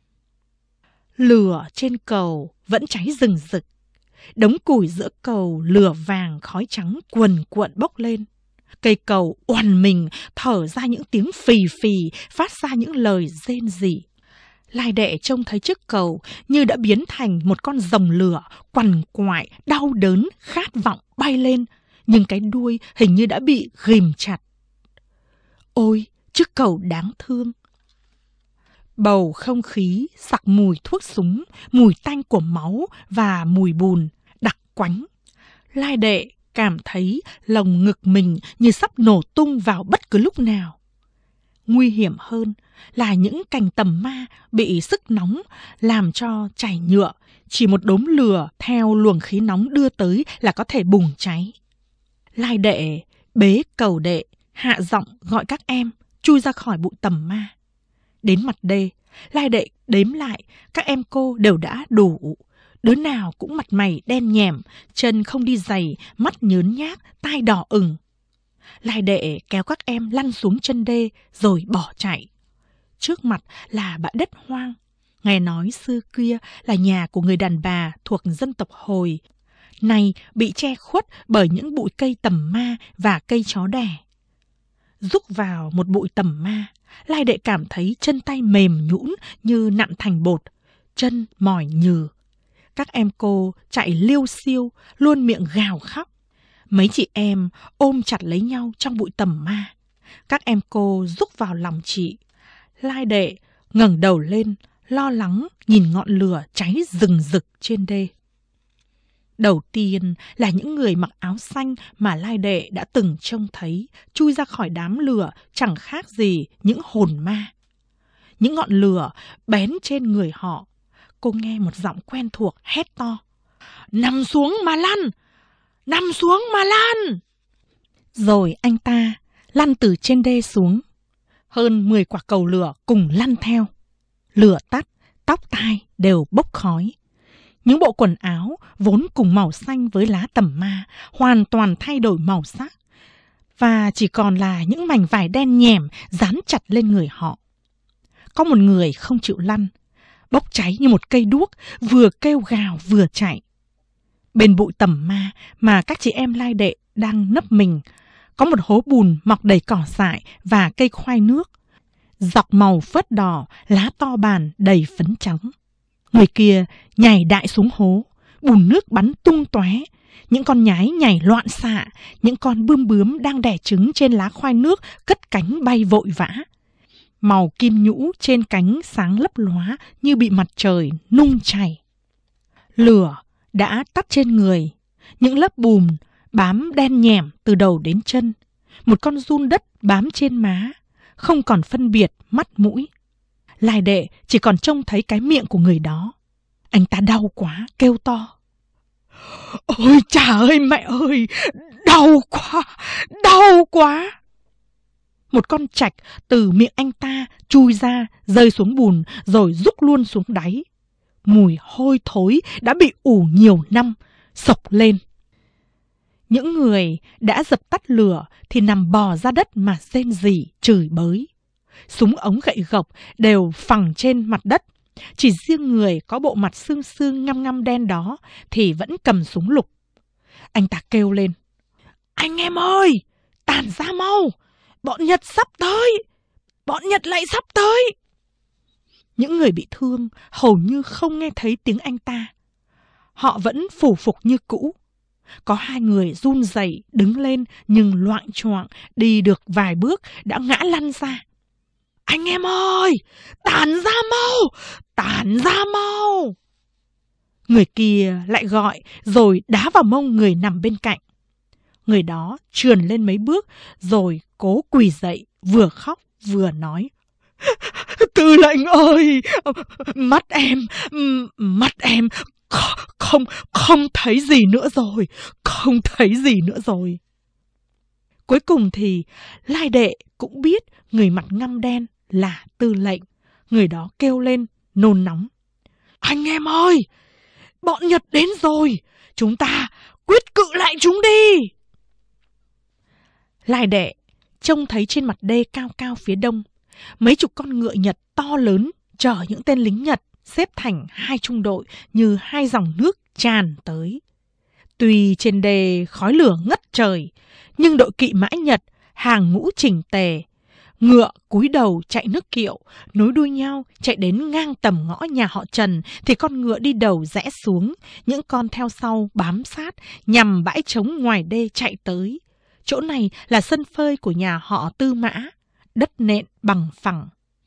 Speaker 1: Lửa trên cầu vẫn cháy rừng rực. Đống củi giữa cầu lửa vàng khói trắng cuồn cuộn bốc lên. Cây cầu oằn mình thở ra những tiếng phì phì, phát ra những lời rên rỉ. Lai Đệ trông thấy chiếc cầu như đã biến thành một con rồng lửa, quằn quại, đau đớn, khát vọng bay lên, nhưng cái đuôi hình như đã bị ghìm chặt. Ôi, chiếc cầu đáng thương! Bầu không khí sặc mùi thuốc súng, mùi tanh của máu và mùi bùn đặc quánh. Lai Đệ cảm thấy lồng ngực mình như sắp nổ tung vào bất cứ lúc nào. Nguy hiểm hơn là những cành tầm ma bị sức nóng làm cho chảy nhựa, chỉ một đốm lửa theo luồng khí nóng đưa tới là có thể bùng cháy. Lai Đệ bế Cầu Đệ, hạ giọng gọi các em chui ra khỏi bụi tầm ma. Đến mặt đê, Lai Đệ đếm lại các em cô đều đã đủ. Đứa nào cũng mặt mày đen nhẻm, chân không đi giày, mắt nhớn nhác, tai đỏ ửng. Lai Đệ kéo các em lăn xuống chân đê rồi bỏ chạy. Trước mặt là bãi đất hoang. Nghe nói xưa kia là nhà của người đàn bà thuộc dân tộc Hồi, nay bị che khuất bởi những bụi cây tầm ma và cây chó đẻ. Rúc vào một bụi tầm ma, Lai Đệ cảm thấy chân tay mềm nhũn như nặn thành bột, chân mỏi nhừ. Các em cô chạy liêu xiêu, luôn miệng gào khóc. Mấy chị em ôm chặt lấy nhau trong bụi tầm ma. Các em cô rúc vào lòng chị. Lai Đệ ngẩng đầu lên, lo lắng nhìn ngọn lửa cháy rừng rực trên đê. Đầu tiên là những người mặc áo xanh mà Lai Đệ đã từng trông thấy chui ra khỏi đám lửa chẳng khác gì những hồn ma. Những ngọn lửa bén trên người họ. Cô nghe một giọng quen thuộc hét to: "Nằm xuống mà lăn! Nằm xuống mà lăn!" Rồi anh ta lăn từ trên đê xuống. Hơn mười quả cầu lửa cùng lăn theo. Lửa tắt, tóc tai đều bốc khói. Những bộ quần áo vốn cùng màu xanh với lá tầm ma hoàn toàn thay đổi màu sắc, và chỉ còn là những mảnh vải đen nhẻm dán chặt lên người họ. Có một người không chịu lăn, bốc cháy như một cây đuốc, vừa kêu gào vừa chạy. Bên bụi tầm ma mà các chị em Lai Đệ đang nấp mình, có một hố bùn mọc đầy cỏ dại và cây khoai nước. Dọc màu phớt đỏ, lá to bàn đầy phấn trắng. Người kia nhảy đại xuống hố, bùn nước bắn tung tóe. Những con nhái nhảy loạn xạ, những con bươm bướm đang đẻ trứng trên lá khoai nước cất cánh bay vội vã. Màu kim nhũ trên cánh sáng lấp lóa như bị mặt trời nung chảy. Lửa đã tắt trên người, những lớp bùn bám đen nhẻm từ đầu đến chân. Một con giun đất bám trên má, không còn phân biệt mắt mũi. Lai Đệ chỉ còn trông thấy cái miệng của người đó. Anh ta đau quá, kêu to: "Ôi cha ơi mẹ ơi, đau quá, đau quá!" Một con trạch từ miệng anh ta chui ra, rơi xuống bùn rồi rúc luôn xuống đáy. Mùi hôi thối đã bị ủ nhiều năm xộc lên. Những người đã dập tắt lửa thì nằm bò ra đất mà rên rỉ, chửi bới. Súng ống gậy gộc đều phẳng trên mặt đất. Chỉ riêng người có bộ mặt xương xương ngăm ngăm đen đó thì vẫn cầm súng lục. Anh ta kêu lên: "Anh em ơi, tản ra mau! Bọn Nhật sắp tới! Bọn Nhật lại sắp tới!" Những người bị thương hầu như không nghe thấy tiếng anh ta. Họ vẫn phủ phục như cũ. Có hai người run rẩy đứng lên nhưng loạng choạng đi được vài bước đã ngã lăn ra. "Anh em ơi, tản ra mau, tản ra mau!" Người kia lại gọi rồi đá vào mông người nằm bên cạnh. Người đó trườn lên mấy bước rồi cố quỳ dậy, vừa khóc vừa nói: "Tư lệnh ơi, mắt em, mắt em không, không thấy gì nữa rồi, không thấy gì nữa rồi." Cuối cùng thì Lai Đệ cũng biết người mặt ngăm đen là Tư lệnh. Người đó kêu lên nôn nóng: "Anh em ơi, bọn Nhật đến rồi, chúng ta quyết cự lại chúng đi." Lai Đệ trông thấy trên mặt đê cao cao phía đông, mấy chục con ngựa Nhật to lớn chở những tên lính Nhật xếp thành hai trung đội như hai dòng nước tràn tới. Tuy trên đê khói lửa ngất trời, nhưng đội kỵ mã Nhật hàng ngũ chỉnh tề. Ngựa cúi đầu chạy nước kiệu, nối đuôi nhau chạy đến ngang tầm ngõ nhà họ Trần thì con ngựa đi đầu rẽ xuống, những con theo sau bám sát nhằm bãi trống ngoài đê chạy tới. Chỗ này là sân phơi của nhà họ Tư Mã, đất nện bằng phẳng.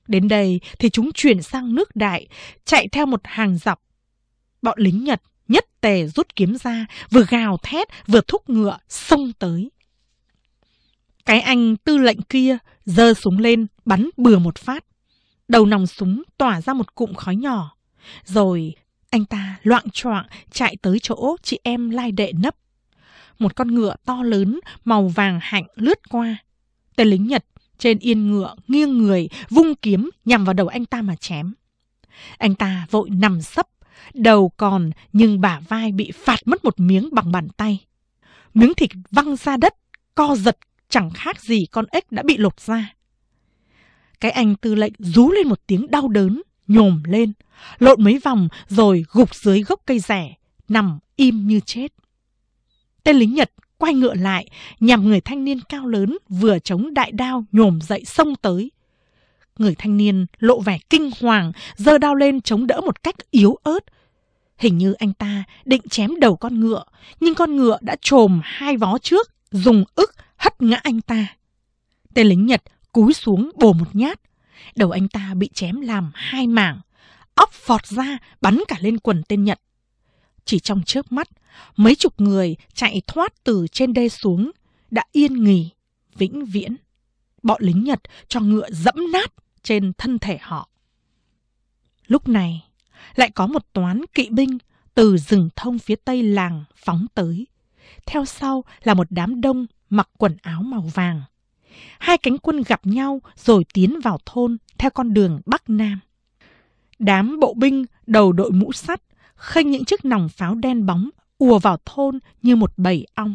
Speaker 1: Đến đây thì chúng chuyển sang nước Đại, chạy theo một hàng dọc. Bọn lính Nhật nhất tề rút kiếm ra, vừa gào thét vừa thúc ngựa xông tới. Cái anh tư lệnh kia giơ súng lên bắn bừa một phát. Đầu nòng súng tỏa ra một cụm khói nhỏ. Rồi anh ta loạng choạng chạy tới chỗ chị em Lai Đệ nấp. Một con ngựa to lớn màu vàng hạnh lướt qua. Tên lính Nhật trên yên ngựa nghiêng người vung kiếm nhằm vào đầu anh ta mà chém. Anh ta vội nằm sấp, đầu còn nhưng bả vai bị phạt mất một miếng bằng bàn tay. Miếng thịt văng ra đất, co giật chẳng khác gì con ếch đã bị lột ra. Cái anh tư lệnh rú lên một tiếng đau đớn, nhổm lên, lộn mấy vòng rồi gục dưới gốc cây rẻ, nằm im như chết. Tên lính Nhật quay ngựa lại, nhằm người thanh niên cao lớn vừa chống đại đao nhổm dậy xông tới. Người thanh niên lộ vẻ kinh hoàng, giơ đao lên chống đỡ một cách yếu ớt. Hình như anh ta định chém đầu con ngựa, nhưng con ngựa đã chồm hai vó trước, dùng ức hất ngã anh ta. Tên lính Nhật cúi xuống bổ một nhát. Đầu anh ta bị chém làm hai mảng, óc phọt ra bắn cả lên quần tên Nhật. Chỉ trong chớp mắt, mấy chục người chạy thoát từ trên đê xuống đã yên nghỉ vĩnh viễn. Bọn lính Nhật cho ngựa dẫm nát trên thân thể họ. Lúc này lại có một toán kỵ binh từ rừng thông phía tây làng phóng tới. Theo sau là một đám đông mặc quần áo màu vàng. Hai cánh quân gặp nhau rồi tiến vào thôn theo con đường Bắc Nam. Đám bộ binh đầu đội mũ sắt, khênh những chiếc nòng pháo đen bóng ùa vào thôn như một bầy ong.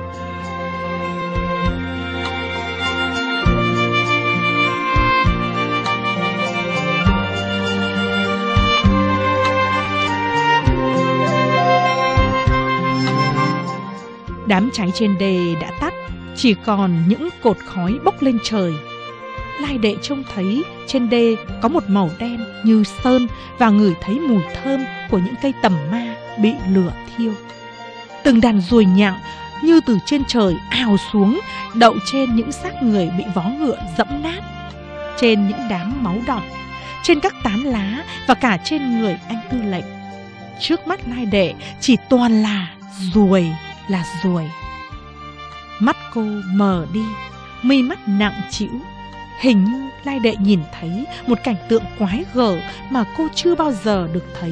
Speaker 1: Đám cháy trên đê đã tắt, chỉ còn những cột khói bốc lên trời. Lai Đệ trông thấy trên đê có một màu đen như sơn và ngửi thấy mùi thơm của những cây tầm ma bị lửa thiêu. Từng đàn ruồi nhặng như từ trên trời ào xuống, đậu trên những xác người bị vó ngựa dẫm nát, trên những đám máu đọng, trên các tán lá và cả trên người anh tư lệnh. Trước mắt Lai Đệ chỉ toàn là ruồi, là ruồi. Mắt cô mờ đi, mi mắt nặng trĩu. Hình như Lai Đệ nhìn thấy một cảnh tượng quái gở mà cô chưa bao giờ được thấy.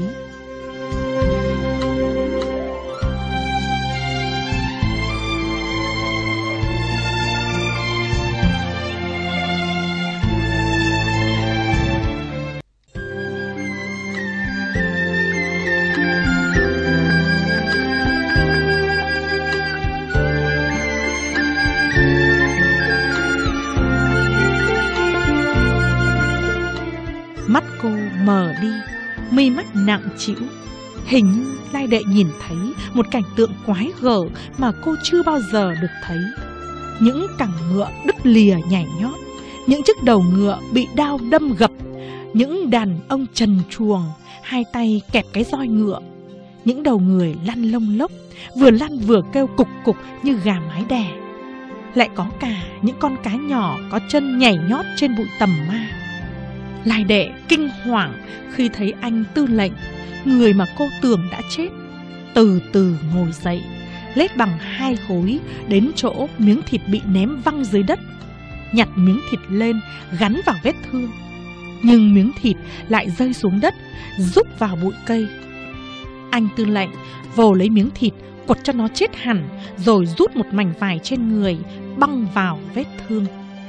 Speaker 1: Mắt cô mờ đi, mi mắt nặng trĩu. Hình như Lai Đệ nhìn thấy một cảnh tượng quái gở mà cô chưa bao giờ được thấy. Những cẳng ngựa đứt lìa nhảy nhót, những chiếc đầu ngựa bị đao đâm gập, những đàn ông trần truồng, hai tay kẹp cái roi ngựa, những đầu người lăn lông lốc, vừa lăn vừa kêu cục cục như gà mái đẻ. Lại có cả những con cá nhỏ có chân nhảy nhót trên bụi tầm ma. Lai Đệ kinh hoàng khi thấy anh tư lệnh, người mà cô tưởng đã chết, từ từ ngồi dậy, lết bằng hai gối đến chỗ miếng thịt bị ném văng dưới đất, nhặt miếng thịt lên gắn vào vết thương. Nhưng miếng thịt lại rơi xuống đất, rúc vào bụi cây. Anh tư lệnh vồ lấy miếng thịt, quật cho nó chết hẳn, rồi rút một mảnh vải trên người, băng vào vết thương.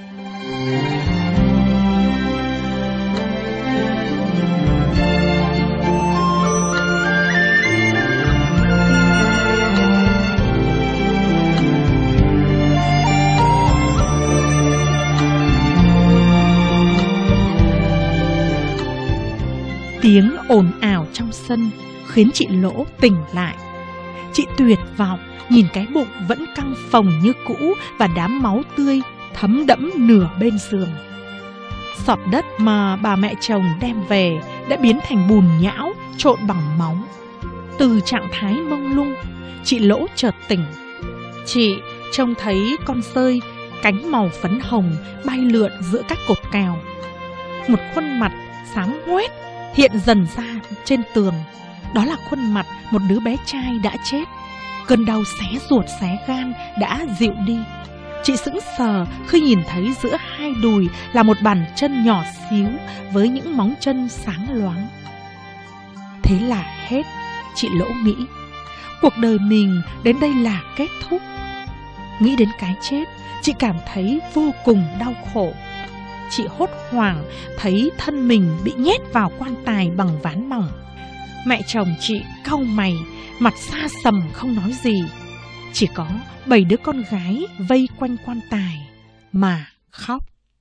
Speaker 1: Tiếng ồn ào trong sân khiến chị Lỗ tỉnh lại. Chị tuyệt vọng nhìn cái bụng vẫn căng phồng như cũ và đám máu tươi thấm đẫm nửa bên giường. Sọt đất mà bà mẹ chồng đem về đã biến thành bùn nhão trộn bằng máu. Từ trạng thái mông lung, chị Lỗ chợt tỉnh. Chị trông thấy con sơi cánh màu phấn hồng bay lượn giữa các cột cào. một khuôn mặt xám ngoét hiện dần ra trên tường. Đó là khuôn mặt một đứa bé trai đã chết. Cơn đau xé ruột xé gan đã dịu đi. Chị sững sờ khi nhìn thấy giữa hai đùi là một bàn chân nhỏ xíu với những móng chân sáng loáng. Thế là hết, chị Lỗ nghĩ. Cuộc đời mình đến đây là kết thúc. Nghĩ đến cái chết, chị cảm thấy vô cùng đau khổ. Chị hốt hoảng thấy thân mình bị nhét vào quan tài bằng ván mỏng. Mẹ chồng chị cau mày, mặt xa sầm không nói gì. Chỉ có bảy đứa con gái vây quanh quan tài mà khóc.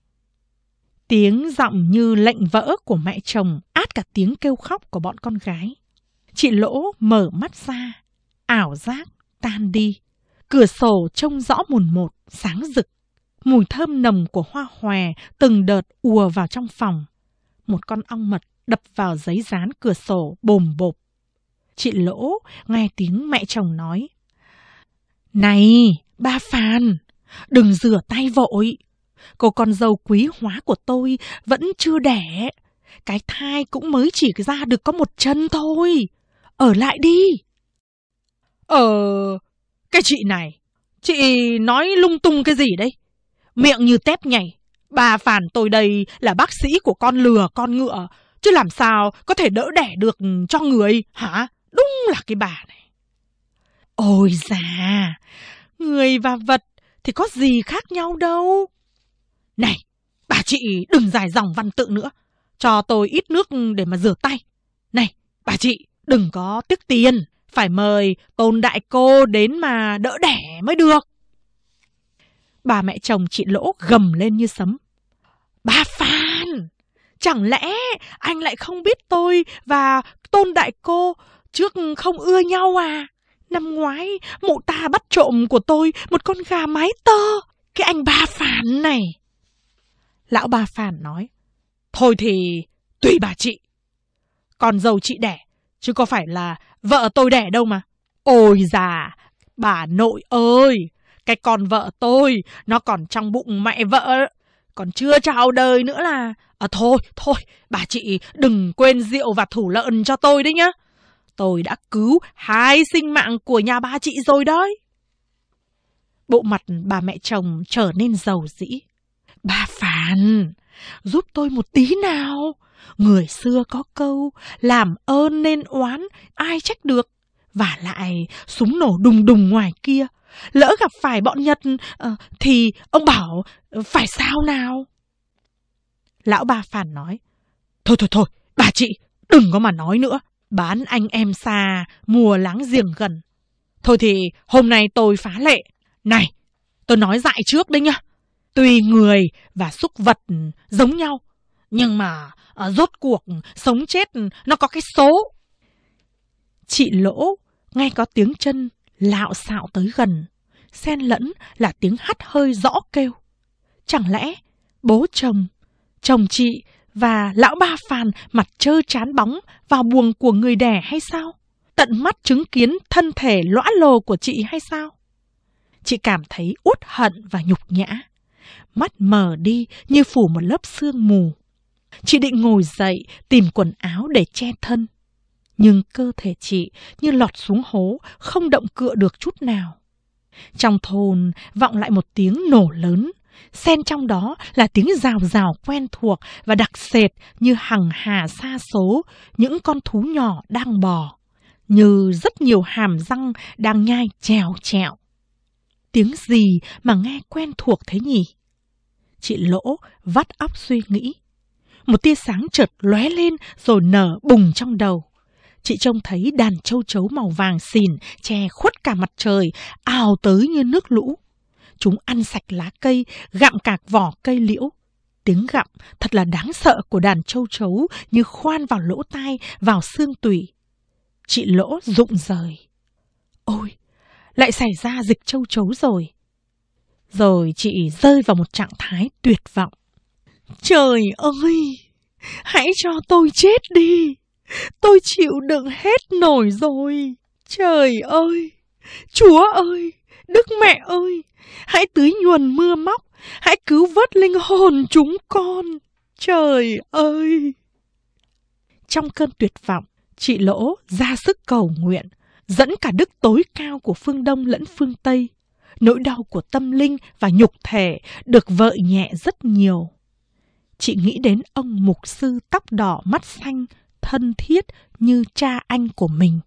Speaker 1: Tiếng giọng như lệnh vỡ của mẹ chồng át cả tiếng kêu khóc của bọn con gái. Chị Lỗ mở mắt ra, ảo giác tan đi. Cửa sổ trông rõ mồn một, sáng rực. Mùi thơm nồng của hoa hòe từng đợt ùa vào trong phòng. Một con ong mật đập vào giấy dán cửa sổ bồm bộp. Chị Lỗ nghe tiếng mẹ chồng nói: "Này, ba Phan, đừng rửa tay vội. Cô con dâu quý hóa của tôi vẫn chưa đẻ. Cái thai cũng mới chỉ ra được có một chân thôi. Ở lại đi."
Speaker 2: Ờ, cái chị này, chị nói lung tung cái gì đấy? Miệng như tép nhảy. Bà Phan tôi đây là bác sĩ của con lừa con ngựa, chứ làm sao có thể đỡ đẻ được cho người, hả? Đúng là cái bà này.
Speaker 1: Ôi già, người và vật thì có gì khác nhau đâu.
Speaker 2: Này, bà chị đừng dài dòng văn tự nữa. Cho tôi ít nước để mà rửa tay. Này, bà chị đừng có tiếc tiền. Phải mời Tôn đại cô đến mà đỡ đẻ mới được.
Speaker 1: Bà mẹ chồng chị Lỗ gầm lên như sấm: "Bà Phan, chẳng lẽ anh lại không biết tôi và Tôn đại cô trước không ưa nhau à? Năm ngoái mụ ta bắt trộm của tôi một con gà mái tơ. Cái anh ba Phan này."
Speaker 2: Lão ba Phan nói: "Thôi thì tùy bà chị. Con dâu chị đẻ, chứ có phải là vợ tôi đẻ đâu mà. Ôi già, bà nội ơi, cái con vợ tôi nó còn trong bụng mẹ vợ, còn chưa chào đời nữa là... À thôi, thôi, bà chị đừng quên rượu và thủ lợn cho tôi đấy nhá. Tôi đã cứu hai sinh mạng của nhà bà chị rồi đấy."
Speaker 1: Bộ mặt bà mẹ chồng trở nên rầu rĩ: "Bà Phan, giúp tôi một tí nào. Người xưa có câu, làm ơn nên oán, ai trách được. Và lại, súng nổ đùng đùng ngoài kia. Lỡ gặp phải bọn Nhật, uh, thì ông bảo phải sao nào?"
Speaker 2: Lão ba Phan nói: "Thôi thôi thôi, bà chị đừng có mà nói nữa. Bán anh em xa, mua láng giềng gần. Thôi thì hôm nay tôi phá lệ. Này, tôi nói dại trước đấy nhá. Tuy người và súc vật giống nhau, nhưng mà à, rốt cuộc sống chết nó có cái số."
Speaker 1: Chị Lỗ nghe có tiếng chân lạo xạo tới gần, xen lẫn là tiếng hắt hơi rõ kêu. Chẳng lẽ bố chồng, chồng chị và lão ba Phan mặt trơ trán bóng vào buồng của người đẻ hay sao? Tận mắt chứng kiến thân thể lõa lồ của chị hay sao? Chị cảm thấy uất hận và nhục nhã. Mắt mờ đi như phủ một lớp sương mù. Chị định ngồi dậy tìm quần áo để che thân. Nhưng cơ thể chị như lọt xuống hố, không động cựa được chút nào. Trong thôn vọng lại một tiếng nổ lớn, xen trong đó là tiếng rào rào quen thuộc và đặc sệt như hằng hà sa số những con thú nhỏ đang bò, như rất nhiều hàm răng đang nhai chèo chẹo. Tiếng gì mà nghe quen thuộc thế nhỉ? Chị Lỗ vắt óc suy nghĩ. Một tia sáng chợt lóe lên rồi nở bùng trong đầu. Chị trông thấy đàn châu chấu màu vàng xìn che khuất cả mặt trời, ào tới như nước lũ. Chúng ăn sạch lá cây, gặm cả vỏ cây liễu. Tiếng gặm thật là đáng sợ của đàn châu chấu như khoan vào lỗ tai, vào xương tủy. Chị Lỗ rụng rời. Ôi, lại xảy ra dịch châu chấu rồi. Rồi chị rơi vào một trạng thái tuyệt vọng. Trời ơi, hãy cho tôi chết đi. Tôi chịu đựng hết nổi rồi. Trời ơi, Chúa ơi, Đức Mẹ ơi, hãy tưới nhuần mưa móc, hãy cứu vớt linh hồn chúng con.
Speaker 2: Trời ơi! Trong cơn tuyệt vọng, chị Lỗ ra sức cầu nguyện, dẫn cả đức tối cao của phương Đông lẫn phương Tây. Nỗi đau của tâm linh và nhục thể được vợi nhẹ rất nhiều. Chị nghĩ đến ông mục sư tóc đỏ mắt xanh, thân thiết như cha anh của mình.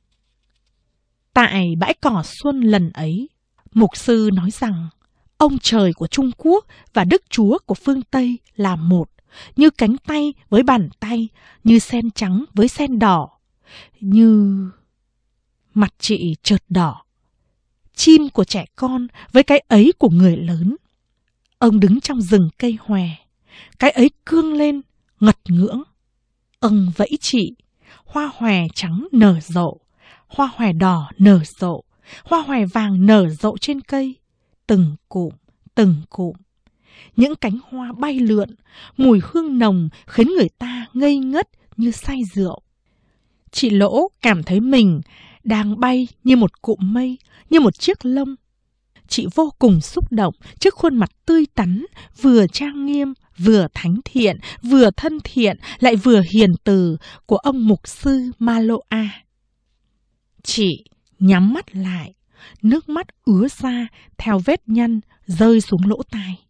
Speaker 2: Tại bãi cỏ xuân lần ấy, mục sư nói rằng ông trời của Trung Quốc và Đức Chúa của phương Tây là một, như cánh tay với bàn tay, như sen trắng với sen đỏ, như... Mặt chị chợt đỏ. Chim của trẻ con với cái ấy của người lớn. Ông đứng trong rừng cây hòe, cái ấy cương lên, ngật ngưỡng. Ông vẫy chị, hoa hòe trắng nở rộ, hoa hòe đỏ nở rộ, hoa hòe vàng nở rộ trên cây, từng cụm, từng cụm. Những cánh hoa bay lượn, mùi hương nồng khiến người ta ngây ngất như say rượu. Chị Lỗ cảm thấy mình đang bay như một cụm mây, như một chiếc lông. Chị vô cùng xúc động trước khuôn mặt tươi tắn, vừa trang nghiêm, vừa thánh thiện, vừa thân thiện, lại vừa hiền từ của ông mục sư Maloa. Chị nhắm mắt lại, nước mắt ứa ra theo vết nhăn rơi xuống lỗ tai.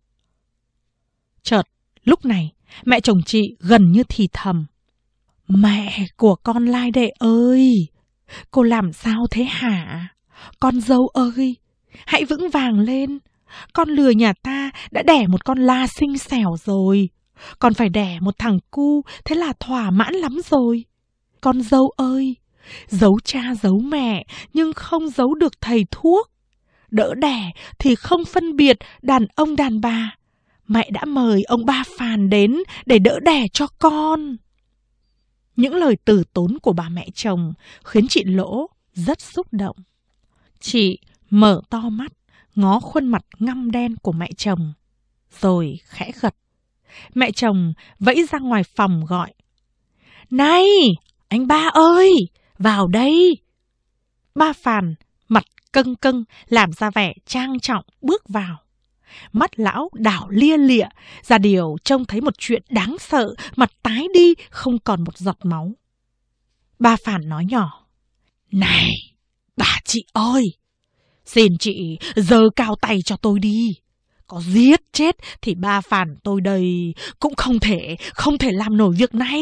Speaker 2: Chợt, lúc này, mẹ chồng chị gần như thì thầm. Mẹ của con Lai Đệ ơi! Cô làm sao thế hả? Con dâu ơi! Hãy vững vàng lên! Con lừa nhà ta đã đẻ một con la xinh xẻo rồi. Con phải đẻ một thằng cu, thế là thỏa mãn lắm rồi. Con dâu ơi! Giấu cha giấu mẹ, nhưng không giấu được thầy thuốc. Đỡ đẻ thì không phân biệt đàn ông đàn bà. Mẹ đã mời ông Ba Phàn đến để đỡ đẻ cho con. Những lời từ tốn của bà mẹ chồng khiến chị Lỗ rất xúc động. Chị mở to mắt, ngó khuôn mặt ngăm đen của mẹ chồng, rồi khẽ gật. Mẹ chồng vẫy ra ngoài phòng gọi. Này, anh Ba ơi, vào đây. Ba Phàn mặt căng căng làm ra vẻ trang trọng bước vào. Mắt lão đảo lia lịa, ra điều trông thấy một chuyện đáng sợ, mặt tái đi không còn một giọt máu. Ba Phàn nói nhỏ. Này, bà chị ơi, xin chị giơ cao tay cho tôi đi. Có giết chết thì ba Phàn tôi đây cũng không thể, không thể làm nổi việc này.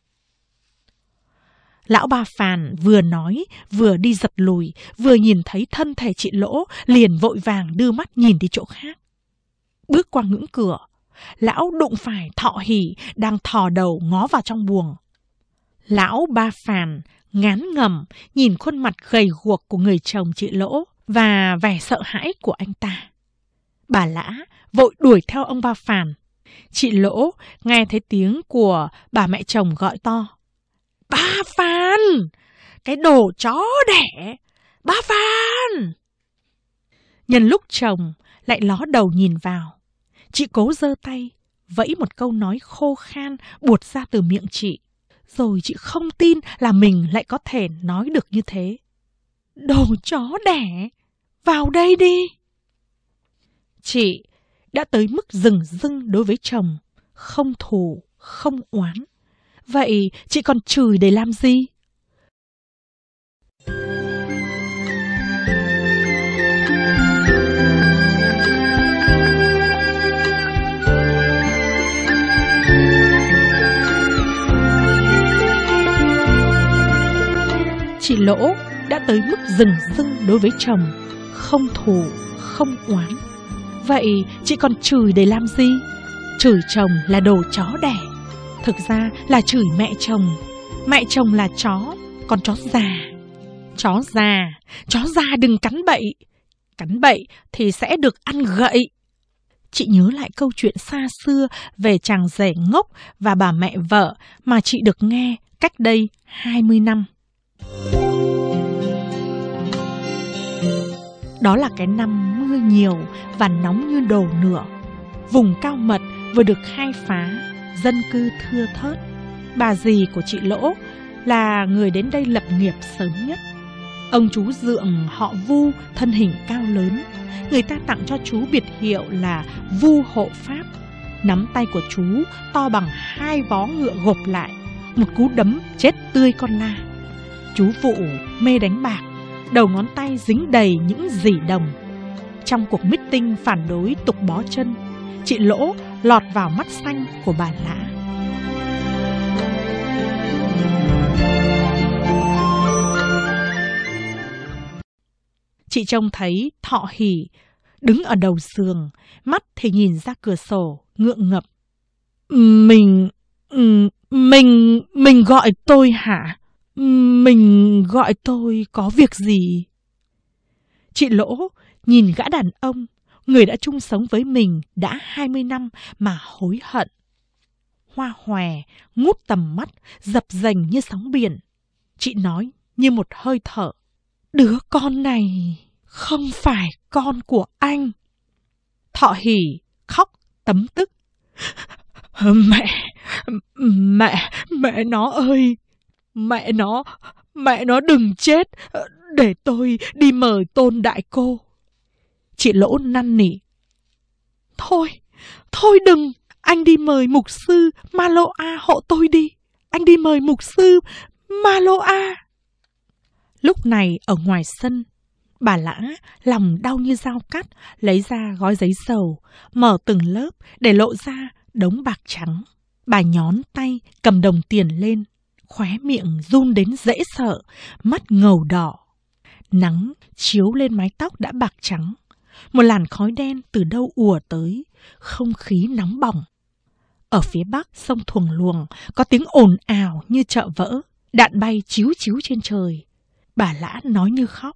Speaker 2: Lão Ba Phàn vừa nói, vừa đi giật lùi, vừa nhìn thấy thân thể chị Lỗ, liền vội vàng đưa mắt nhìn đi chỗ khác. Bước qua ngưỡng cửa, lão đụng phải Thọ Hỉ đang thò đầu ngó vào trong buồng. Lão Ba Phàn ngán ngẩm nhìn khuôn mặt gầy guộc của người chồng chị Lỗ và vẻ sợ hãi của anh ta. Bà Lã vội đuổi theo ông Ba Phàn. Chị Lỗ nghe thấy tiếng của bà mẹ chồng gọi to. Ba Phàn! Cái đồ chó đẻ! Ba Phàn! Nhân lúc chồng lại ló đầu nhìn vào, chị cố giơ tay, vẫy một câu nói khô khan buột ra từ miệng chị. Rồi chị không tin là mình lại có thể nói được như thế. Đồ chó đẻ! Vào đây đi! Chị đã tới mức dửng dưng đối với chồng, không thù, không oán. Vậy chị còn chửi để làm gì? Chị Lỗ đã tới mức dửng dưng đối với chồng, không thù, không oán. Vậy chị còn chửi để làm gì? Chửi chồng là đồ chó đẻ. Thực ra là chửi mẹ chồng. Mẹ chồng là chó, con chó già. Chó già, chó già đừng cắn bậy. Cắn bậy thì sẽ được ăn gậy. Chị nhớ lại câu chuyện xa xưa về chàng rể ngốc và bà mẹ vợ mà chị được nghe cách đây hai mươi năm. Đó là cái năm mưa nhiều và nóng như đổ lửa. Vùng cao mật vừa được khai phá, dân cư thưa thớt. Bà dì của chị Lỗ là người đến đây lập nghiệp sớm nhất. Ông chú Dượng họ Vu, thân hình cao lớn. Người ta tặng cho chú biệt hiệu là Vu Hộ Pháp.
Speaker 1: Nắm tay của chú to bằng hai vó ngựa gộp lại, một cú đấm chết tươi con la. Chú Vụ mê đánh bạc, đầu ngón tay dính đầy những dỉ đồng. Trong cuộc meeting phản đối tục bó chân, chị Lỗ lọt vào mắt xanh của bà Lã. Chị trông thấy Thọ Hỉ đứng ở đầu giường, mắt thì nhìn ra cửa sổ, ngượng ngập. Mình... Mình... Mình gọi tôi hả? Mình gọi tôi có việc gì? Chị Lỗ nhìn gã đàn ông, người đã chung sống với mình đã hai mươi năm mà hối hận. Hoa hòe, ngút tầm mắt, dập dềnh như sóng biển. Chị nói như một hơi thở. Đứa con này không phải con của anh. Thọ Hỉ khóc tấm tức. Mẹ, mẹ, mẹ nó ơi, mẹ nó, mẹ nó đừng chết, để tôi đi mời Tôn đại cô. Chị Lỗ năn nỉ. Thôi, thôi đừng, anh đi mời mục sư Ma-lô-a hộ tôi đi. Anh đi mời mục sư Ma-lô-a. Lúc này ở ngoài sân, bà Lã lòng đau như dao cắt, lấy ra gói giấy dầu, mở từng lớp để lộ ra đống bạc trắng. Bà nhón tay cầm đồng tiền lên, khóe miệng run đến dễ sợ, mắt ngầu đỏ. Nắng chiếu lên mái tóc đã bạc trắng. Một làn khói đen từ đâu ùa tới, không khí nóng bỏng. Ở phía bắc sông Thuồng Luồng có tiếng ồn ào như chợ vỡ, đạn bay chíu chíu trên trời. Bà Lã nói như khóc.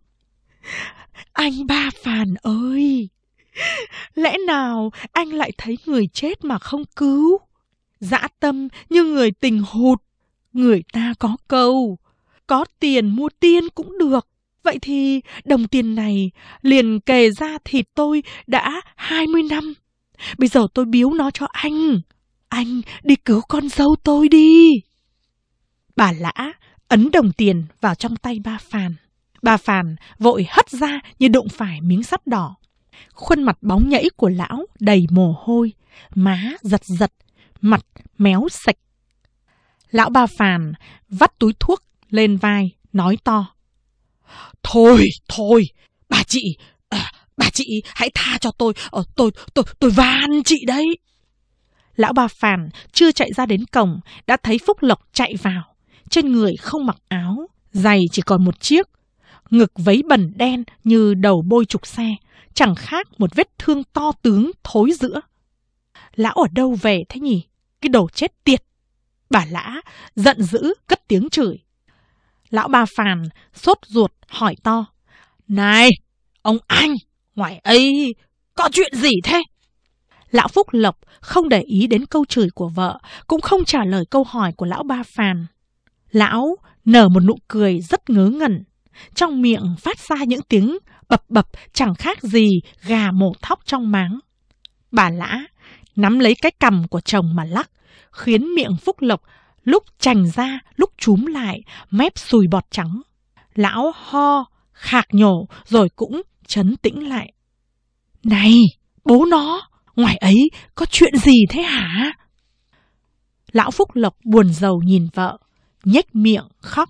Speaker 1: Anh Ba Phàn ơi! Lẽ nào anh lại thấy người chết mà không cứu? Dã tâm như người tình hụt. Người ta có câu, có tiền mua tiên cũng được. Vậy thì đồng tiền này liền kề ra thịt tôi đã hai mươi năm. Bây giờ tôi biếu nó cho anh. Anh đi cứu con dâu tôi đi. Bà Lã ấn đồng tiền vào trong tay Ba Phàn. Bà Phàn vội hất ra như đụng phải miếng sắt đỏ. Khuôn mặt bóng nhẫy của lão đầy mồ hôi, má giật giật, mặt méo sạch. Lão Ba Phàn vắt túi thuốc lên vai, nói to. Thôi, thôi, bà chị, à, bà chị hãy tha cho tôi, ờ, tôi, tôi, tôi van chị đấy. Lão Ba Phàn chưa chạy ra đến cổng, đã thấy Phúc Lộc chạy vào. Trên người không mặc áo, giày chỉ còn một chiếc. Ngực vấy bẩn đen như đầu bôi trục xe, chẳng khác một vết thương to tướng thối giữa. Lão ở đâu về thế nhỉ? Cái đồ chết tiệt! Bà Lã giận dữ cất tiếng chửi. Lão Ba Phàn sốt ruột hỏi to. Này, ông anh, ngoài ấy có chuyện gì thế? Lão Phúc Lộc không để ý đến câu chửi của vợ, cũng không trả lời câu hỏi của lão Ba Phàn. Lão nở một nụ cười rất ngớ ngẩn, trong miệng phát ra những tiếng bập bập chẳng khác gì gà mổ thóc trong máng. Bà Lã nắm lấy cái cằm của chồng mà lắc, khiến miệng Phúc Lộc lúc chành ra lúc chúm lại, mép sùi bọt trắng. Lão ho, khạc nhổ rồi cũng trấn tĩnh lại. Này, bố nó, ngoài ấy có chuyện gì thế hả? Lão Phúc Lộc buồn rầu nhìn vợ, nhếch miệng khóc.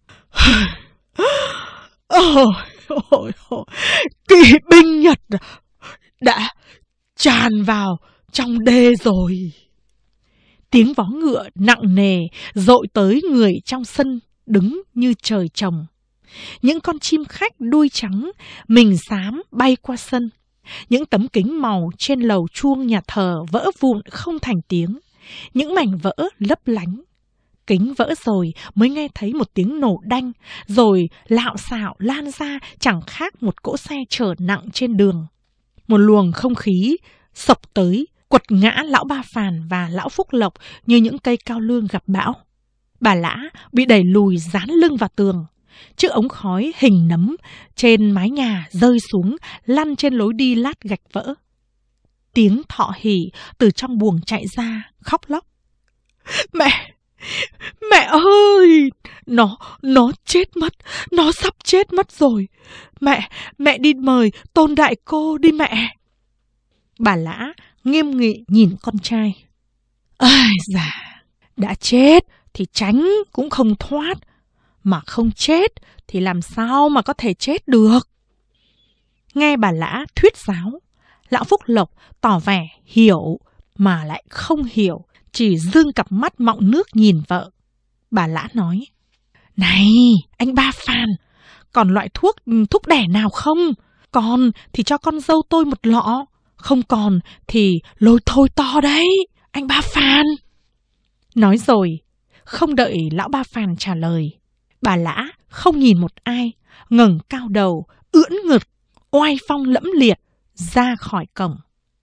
Speaker 1: Ôi, ôi, ôi, kỵ binh Nhật đã tràn vào trong đê rồi. Tiếng vó ngựa nặng nề dội tới người trong sân đứng như trời trồng. Những con chim khách đuôi trắng mình xám bay qua sân. Những tấm kính màu trên lầu chuông nhà thờ vỡ vụn không thành tiếng. Những mảnh vỡ lấp lánh. Kính vỡ rồi mới nghe thấy một tiếng nổ đanh, rồi lạo xạo lan ra chẳng khác một cỗ xe chở nặng trên đường. Một luồng không khí sộc tới, quật ngã lão Ba Phàn và lão Phúc Lộc như những cây cao lương gặp bão. Bà Lã bị đẩy lùi dán lưng vào tường. Chiếc ống khói hình nấm trên mái nhà rơi xuống, lăn trên lối đi lát gạch vỡ. Tiếng Thọ Hỉ từ trong buồng chạy ra, khóc lóc. Mẹ! Mẹ ơi! Nó, nó chết mất! Nó sắp chết mất rồi! Mẹ, mẹ đi mời Tôn đại cô đi mẹ! Bà Lã nghiêm nghị nhìn con trai. Ây da, đã chết thì tránh cũng không thoát, mà không chết thì làm sao mà có thể chết được. Nghe bà Lã thuyết giáo, lão Phúc Lộc tỏ vẻ hiểu mà lại không hiểu, chỉ dương cặp mắt mọng nước nhìn vợ. Bà Lã nói: Này, anh Ba Phàn, còn loại thuốc thúc đẻ nào không? Còn thì cho con dâu tôi một lọ, không còn thì lôi thôi to đấy, anh Ba Phàn. Nói rồi, không đợi lão Ba Phàn trả lời, bà Lã không nhìn một ai, ngẩng cao đầu, ưỡn ngực, oai phong lẫm liệt, ra khỏi cổng.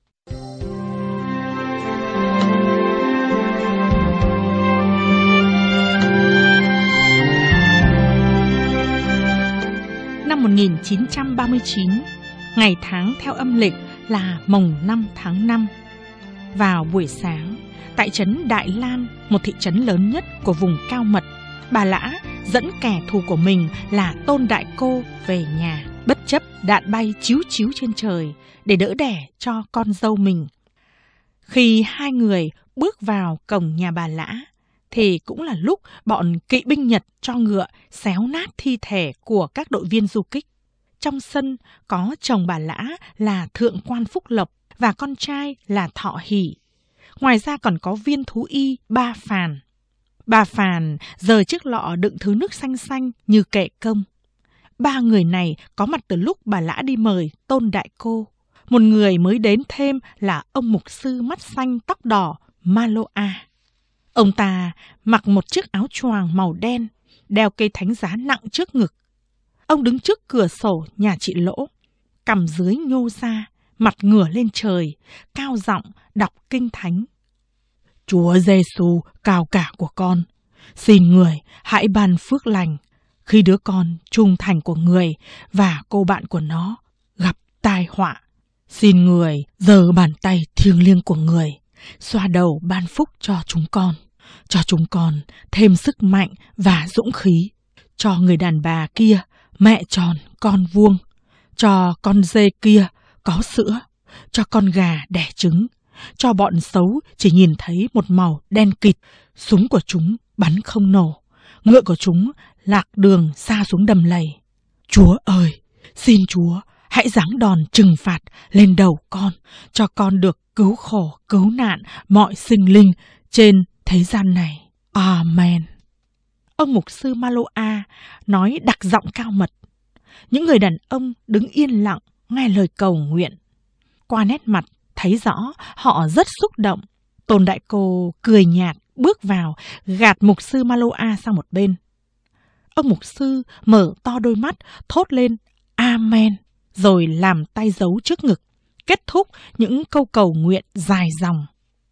Speaker 1: Năm một nghìn chín trăm ba mươi chín, ngày tháng theo âm lịch là mồng năm tháng năm. Vào buổi sáng, tại trấn Đại Lan, một thị trấn lớn nhất của vùng Cao Mật, bà Lã dẫn kẻ thù của mình là Tôn Đại Cô về nhà, bất chấp đạn bay chíu chíu trên trời để đỡ đẻ cho con dâu mình. Khi hai người bước vào cổng nhà bà Lã, thì cũng là lúc bọn kỵ binh Nhật cho ngựa xéo nát thi thể của các đội viên du kích. Trong sân có chồng bà Lã là Thượng quan Phúc Lộc và con trai là Thọ Hỷ. Ngoài ra còn có viên thú y Ba Phàn. Ba Phàn giơ chiếc lọ đựng thứ nước xanh xanh như kệ công. Ba người này có mặt từ lúc bà Lã đi mời Tôn Đại Cô. Một người mới đến thêm là ông mục sư mắt xanh tóc đỏ Maloa. Ông ta mặc một chiếc áo choàng màu đen, đeo cây thánh giá nặng trước ngực. Ông đứng trước cửa sổ nhà chị Lỗ, cằm dưới nhô ra, mặt ngửa lên trời, cao giọng đọc kinh thánh. Chúa Giêsu cao cả của con, xin người hãy ban phước lành khi đứa con trung thành của người và cô bạn của nó gặp tai họa. Xin người giơ bàn tay thiêng liêng của người xoa đầu ban phúc cho chúng con, cho chúng con thêm sức mạnh và dũng khí, cho người đàn bà kia mẹ tròn con vuông, cho con dê kia có sữa, cho con gà đẻ trứng, cho bọn xấu chỉ nhìn thấy một màu đen kịt, súng của chúng bắn không nổ, ngựa của chúng lạc đường xa xuống đầm lầy. Chúa ơi, xin Chúa hãy giáng đòn trừng phạt lên đầu con, cho con được cứu khổ, cứu nạn mọi sinh linh trên thế gian này. Amen. Ông mục sư Maloa nói đặc giọng cao mật. Những người đàn ông đứng yên lặng nghe lời cầu nguyện. Qua nét mặt thấy rõ họ rất xúc động. Tôn Đại Cô cười nhạt bước vào, gạt mục sư Maloa sang một bên. Ông mục sư mở to đôi mắt, thốt lên Amen, rồi làm tay giấu trước ngực, kết thúc những câu cầu nguyện dài dòng.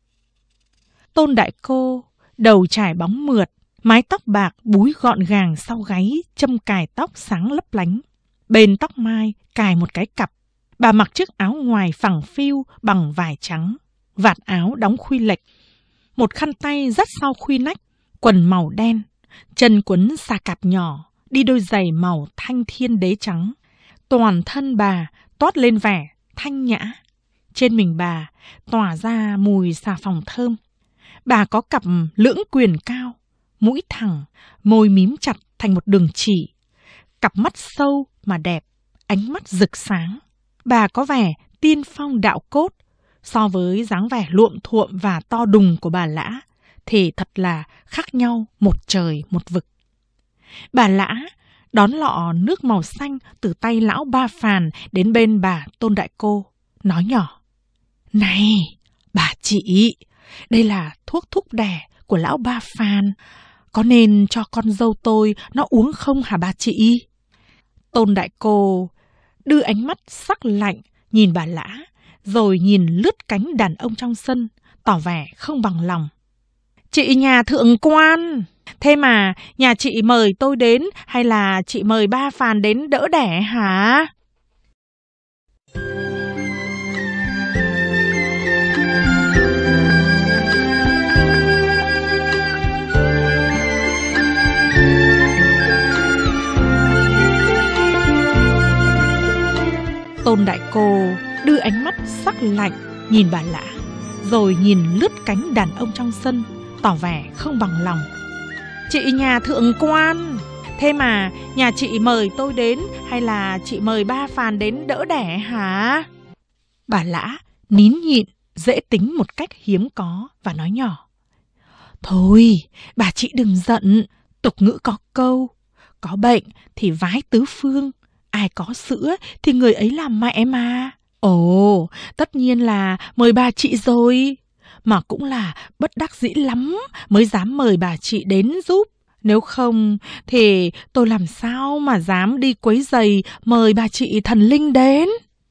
Speaker 1: Tôn Đại Cô đầu trải bóng mượt, mái tóc bạc búi gọn gàng sau gáy, châm cài tóc sáng lấp lánh. Bên tóc mai cài một cái cặp. Bà mặc chiếc áo ngoài phẳng phiu bằng vải trắng, vạt áo đóng khuy lệch, một khăn tay dắt sau khuy nách, quần màu đen, chân quấn xà cạp nhỏ, đi đôi giày màu thanh thiên đế trắng. Toàn thân bà toát lên vẻ thanh nhã. Trên mình bà tỏa ra mùi xà phòng thơm. Bà có cặp lưỡng quyền cao, mũi thẳng, môi mím chặt thành một đường chỉ, cặp mắt sâu mà đẹp, ánh mắt rực sáng. Bà có vẻ tiên phong đạo cốt, so với dáng vẻ luộm thuộm và to đùng của bà Lã thì thật là khác nhau một trời một vực. Bà Lã đón lọ nước màu xanh từ tay lão Ba Phàn đến bên bà Tôn Đại Cô, nói nhỏ: Này, bà chị, đây là thuốc thúc đẻ của lão Ba Phàn, có nên cho con dâu tôi nó uống không hả bà chị? Tôn Đại Cô đưa ánh mắt sắc lạnh nhìn bà Lã, rồi nhìn lướt cánh đàn ông trong sân, tỏ vẻ không bằng lòng. Chị nhà thượng quan, thế mà nhà chị mời tôi đến hay là chị mời Ba Phàn đến đỡ đẻ hả? Tôn Đại Cô đưa ánh mắt sắc lạnh nhìn bà Lã, rồi nhìn lướt cánh đàn ông trong sân, tỏ vẻ không bằng lòng. Chị nhà thượng quan, thế mà nhà chị mời tôi đến hay là chị mời ba Phàn đến đỡ đẻ hả? Bà Lã nín nhịn, dễ tính một cách hiếm có và nói nhỏ. Thôi, bà chị đừng giận, tục ngữ có câu, có bệnh thì vái tứ phương, ai có sữa thì người ấy làm mẹ mà. Ồ, tất nhiên là mời bà chị rồi, mà cũng là bất đắc dĩ lắm mới dám mời bà chị đến giúp. Nếu không thì tôi làm sao mà dám đi quấy rầy mời bà chị thần linh đến.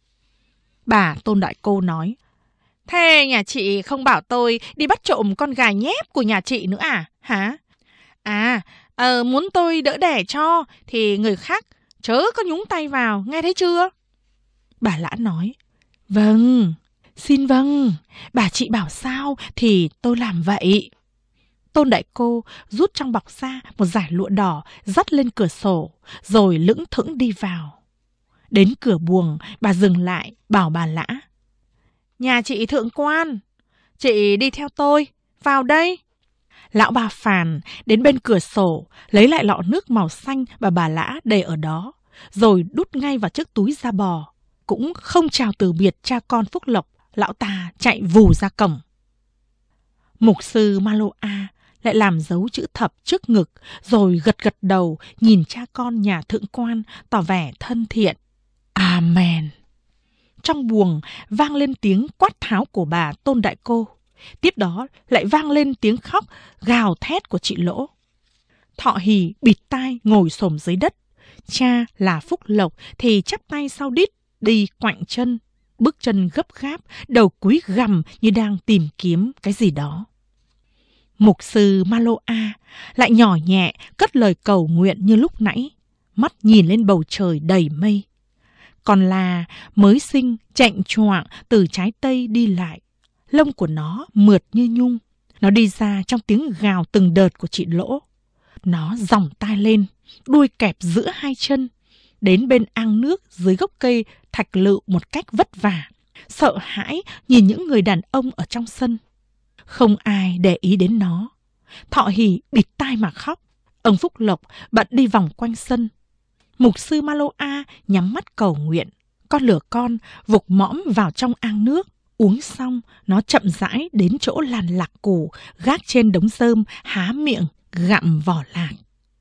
Speaker 1: Bà Tôn Đại Cô nói. Thế nhà chị không bảo tôi đi bắt trộm con gà nhép của nhà chị nữa à? Hả? À, ờ, muốn tôi đỡ đẻ cho thì người khác chớ có nhúng tay vào, nghe thấy chưa? Bà Lã nói. Vâng, xin vâng, bà chị bảo sao thì tôi làm vậy. Tôn Đại Cô rút trong bọc ra một dải lụa đỏ dắt lên cửa sổ, rồi lững thững đi vào. Đến cửa buồng, bà dừng lại, bảo bà Lã. Nhà chị thượng quan, chị đi theo tôi, vào đây. Lão bà Phàn đến bên cửa sổ, lấy lại lọ nước màu xanh mà bà Lã để ở đó, rồi đút ngay vào chiếc túi da bò. Cũng không chào từ biệt cha con Phúc Lộc, lão ta chạy vù ra cổng. Mục sư Ma-lô-a lại làm dấu chữ thập trước ngực, rồi gật gật đầu nhìn cha con nhà thượng quan, tỏ vẻ thân thiện. Amen. Trong buồng vang lên tiếng quát tháo của bà Tôn Đại Cô. Tiếp đó lại vang lên tiếng khóc gào thét của chị Lỗ. Thọ Hì bịt tai ngồi xổm dưới đất. Cha là Phúc Lộc thì chắp tay sau đít, đi quạnh chân, bước chân gấp gáp, đầu cúi gằm như đang tìm kiếm cái gì đó. Mục sư Ma-lô-a lại nhỏ nhẹ cất lời cầu nguyện như lúc nãy, mắt nhìn lên bầu trời đầy mây. Còn là mới sinh chạnh choạng từ trái tây đi lại, lông của nó mượt như nhung. Nó đi ra trong tiếng gào từng đợt của chị Lỗ. Nó dòng tai lên, đuôi kẹp giữa hai chân, đến bên ang nước dưới gốc cây thạch lựu một cách vất vả, sợ hãi nhìn những người đàn ông ở trong sân. Không ai để ý đến nó. Thọ Hì bịt tai mà khóc. Ông Phúc Lộc bận đi vòng quanh sân. Mục sư Ma-lô-a nhắm mắt cầu nguyện. Con lửa con vụt mõm vào trong ang nước. Uống xong, nó chậm rãi đến chỗ làn lạc củ gác trên đống rơm, há miệng gặm vỏ lạc.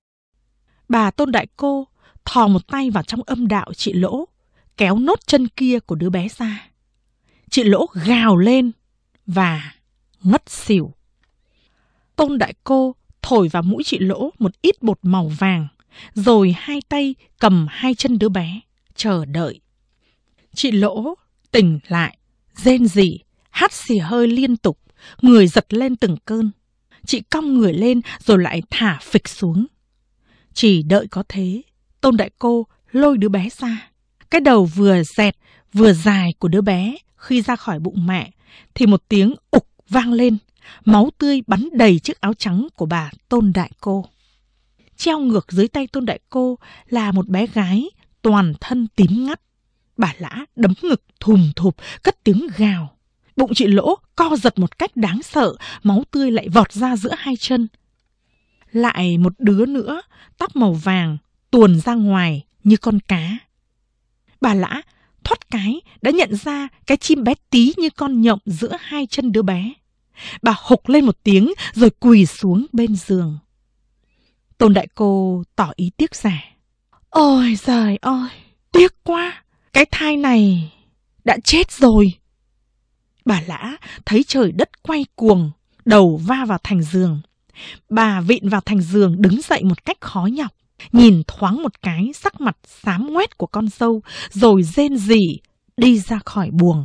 Speaker 1: Bà Tôn Đại Cô thò một tay vào trong âm đạo chị Lỗ, kéo nốt chân kia của đứa bé ra. Chị Lỗ gào lên và ngất xỉu. Tôn Đại Cô thổi vào mũi chị Lỗ một ít bột màu vàng, rồi hai tay cầm hai chân đứa bé, chờ đợi. Chị Lỗ tỉnh lại, rên rỉ, hắt xì hơi liên tục, người giật lên từng cơn. Chị cong người lên rồi lại thả phịch xuống. Chỉ đợi có thế, Tôn Đại Cô lôi đứa bé ra. Cái đầu vừa dẹt vừa dài của đứa bé khi ra khỏi bụng mẹ thì một tiếng ục vang lên, máu tươi bắn đầy chiếc áo trắng của bà Tôn Đại Cô. Treo ngược dưới tay Tôn Đại Cô là một bé gái toàn thân tím ngắt. Bà Lã đấm ngực thùm thụp, cất tiếng gào. Bụng chị Lỗ co giật một cách đáng sợ, máu tươi lại vọt ra giữa hai chân. Lại một đứa nữa, tóc màu vàng, tuồn ra ngoài như con cá. Bà Lã thoát cái đã nhận ra cái chim bé tí như con nhộng giữa hai chân đứa bé. Bà hục lên một tiếng rồi quỳ xuống bên giường. Tôn Đại Cô tỏ ý tiếc rẻ. Ôi giời ơi, tiếc quá, cái thai này đã chết rồi. Bà Lã thấy trời đất quay cuồng, đầu va vào thành giường. Bà vịn vào thành giường đứng dậy một cách khó nhọc, nhìn thoáng một cái sắc mặt xám ngoét của con dâu, rồi rên rỉ đi ra khỏi buồng.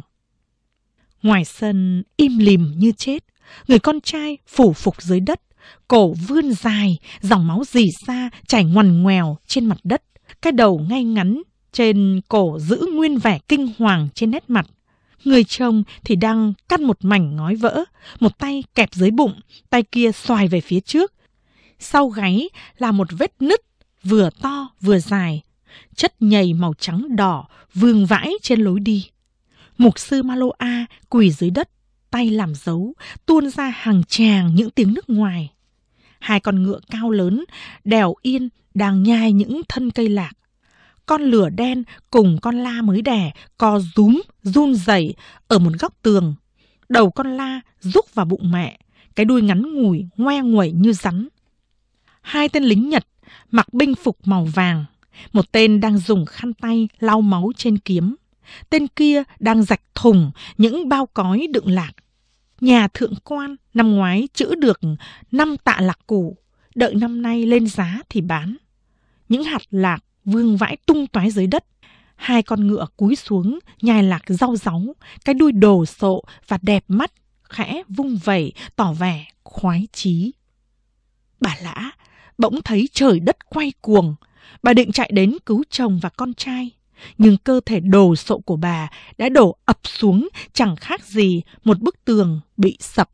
Speaker 1: Ngoài sân im lìm như chết, người con trai phủ phục dưới đất, cổ vươn dài, dòng máu rỉ ra chảy ngoằn ngoèo trên mặt đất. Cái đầu ngay ngắn trên cổ giữ nguyên vẻ kinh hoàng trên nét mặt. Người chồng thì đang cắt một mảnh ngói vỡ, một tay kẹp dưới bụng, tay kia xoài về phía trước. Sau gáy là một vết nứt vừa to vừa dài, chất nhầy màu trắng đỏ vương vãi trên lối đi. Mục sư Ma-lô-a quỳ dưới đất, tay làm dấu, tuôn ra hàng tràng những tiếng nước ngoài. Hai con ngựa cao lớn, đèo yên, đang nhai những thân cây lạc. Con lửa đen cùng con la mới đẻ co rúm, run rẩy ở một góc tường. Đầu con la rúc vào bụng mẹ, cái đuôi ngắn ngủi, ngoe nguẩy như rắn. Hai tên lính Nhật mặc binh phục màu vàng. Một tên đang dùng khăn tay lau máu trên kiếm. Tên kia đang rạch thùng những bao cói đựng lạc. Nhà thượng quan năm ngoái trữ được năm tạ lạc củ, đợi năm nay lên giá thì bán. Những hạt lạc vương vãi tung tóe dưới đất. Hai con ngựa cúi xuống nhai lạc rau ráu, cái đuôi đồ sộ và đẹp mắt, khẽ vung vẩy tỏ vẻ khoái chí. Bà Lã bỗng thấy trời đất quay cuồng. Bà định chạy đến cứu chồng và con trai, nhưng cơ thể đồ sộ của bà đã đổ ập xuống chẳng khác gì một bức tường bị sập.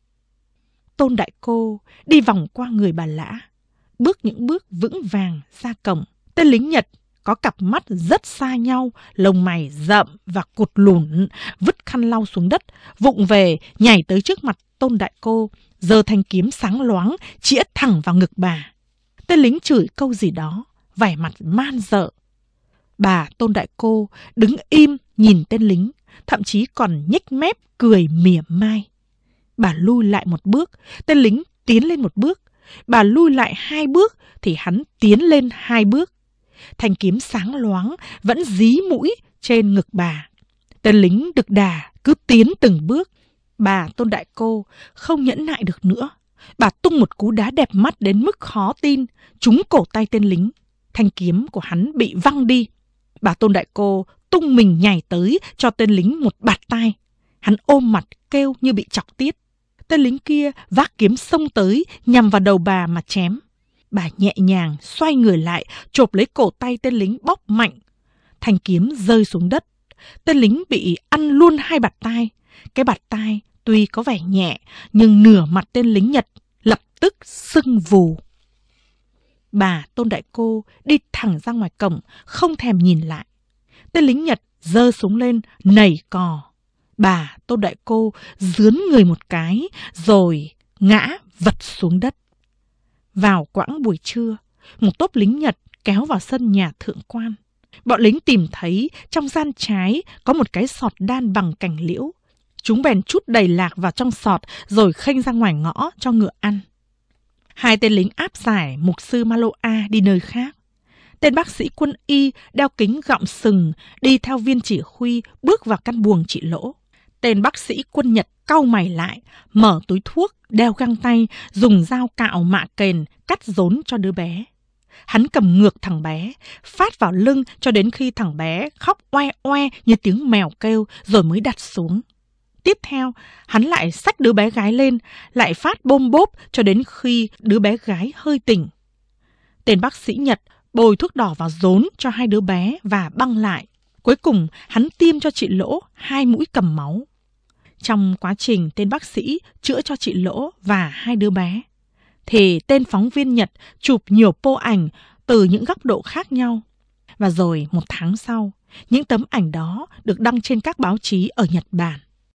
Speaker 1: Tôn Đại Cô đi vòng qua người bà Lã, bước những bước vững vàng ra cổng. Tên lính Nhật có cặp mắt rất xa nhau, lông mày rậm và cụt lùn, vứt khăn lau xuống đất, vụng về nhảy tới trước mặt Tôn Đại Cô, giơ thanh kiếm sáng loáng chĩa thẳng vào ngực bà. Tên lính chửi câu gì đó, vẻ mặt man dợ. Bà Tôn Đại Cô đứng im nhìn tên lính, thậm chí còn nhếch mép cười mỉa mai. Bà lui lại một bước, tên lính tiến lên một bước. Bà lui lại hai bước thì hắn tiến lên hai bước. Thanh kiếm sáng loáng vẫn dí mũi trên ngực bà. Tên lính đực đà cứ tiến từng bước. Bà Tôn Đại Cô không nhẫn nại được nữa. Bà tung một cú đá đẹp mắt đến mức khó tin, trúng cổ tay tên lính. Thanh kiếm của hắn bị văng đi. Bà Tôn Đại Cô tung mình nhảy tới cho tên lính một bạt tai. Hắn ôm mặt kêu như bị chọc tiết. Tên lính kia vác kiếm xông tới nhằm vào đầu bà mà chém. Bà nhẹ nhàng xoay người lại, chộp lấy cổ tay tên lính bóp mạnh. Thanh kiếm rơi xuống đất. Tên lính bị ăn luôn hai bạt tai. Cái bạt tai tuy có vẻ nhẹ, nhưng nửa mặt tên lính Nhật lập tức sưng vù. Bà Tôn Đại Cô đi thẳng ra ngoài cổng, không thèm nhìn lại. Tên lính Nhật giơ súng lên, nảy cò. Bà Tôn Đại Cô dướn người một cái, rồi ngã vật xuống đất. Vào quãng buổi trưa, một tốp lính Nhật kéo vào sân nhà thượng quan. Bọn lính tìm thấy trong gian trái có một cái sọt đan bằng cành liễu. Chúng bèn trút đầy lạc vào trong sọt rồi khênh ra ngoài ngõ cho ngựa ăn. Hai tên lính áp giải mục sư Maloa đi nơi khác. Tên bác sĩ quân y đeo kính gọng sừng đi theo viên chỉ huy bước vào căn buồng chị Lỗ. Tên bác sĩ quân Nhật cau mày lại, mở túi thuốc, đeo găng tay, dùng dao cạo mạ kền cắt rốn cho đứa bé. Hắn cầm ngược thằng bé, phát vào lưng cho đến khi thằng bé khóc oe oe như tiếng mèo kêu rồi mới đặt xuống. Tiếp theo, hắn lại xách đứa bé gái lên, lại phát bôm bốp cho đến khi đứa bé gái hơi tỉnh. Tên bác sĩ Nhật bôi thuốc đỏ vào rốn cho hai đứa bé và băng lại. Cuối cùng, hắn tiêm cho chị Lỗ hai mũi cầm máu. Trong quá trình tên bác sĩ chữa cho chị Lỗ và hai đứa bé, thì tên phóng viên Nhật chụp nhiều pô ảnh từ những góc độ khác nhau. Và rồi một tháng sau, những tấm ảnh đó được đăng trên các báo chí ở Nhật Bản.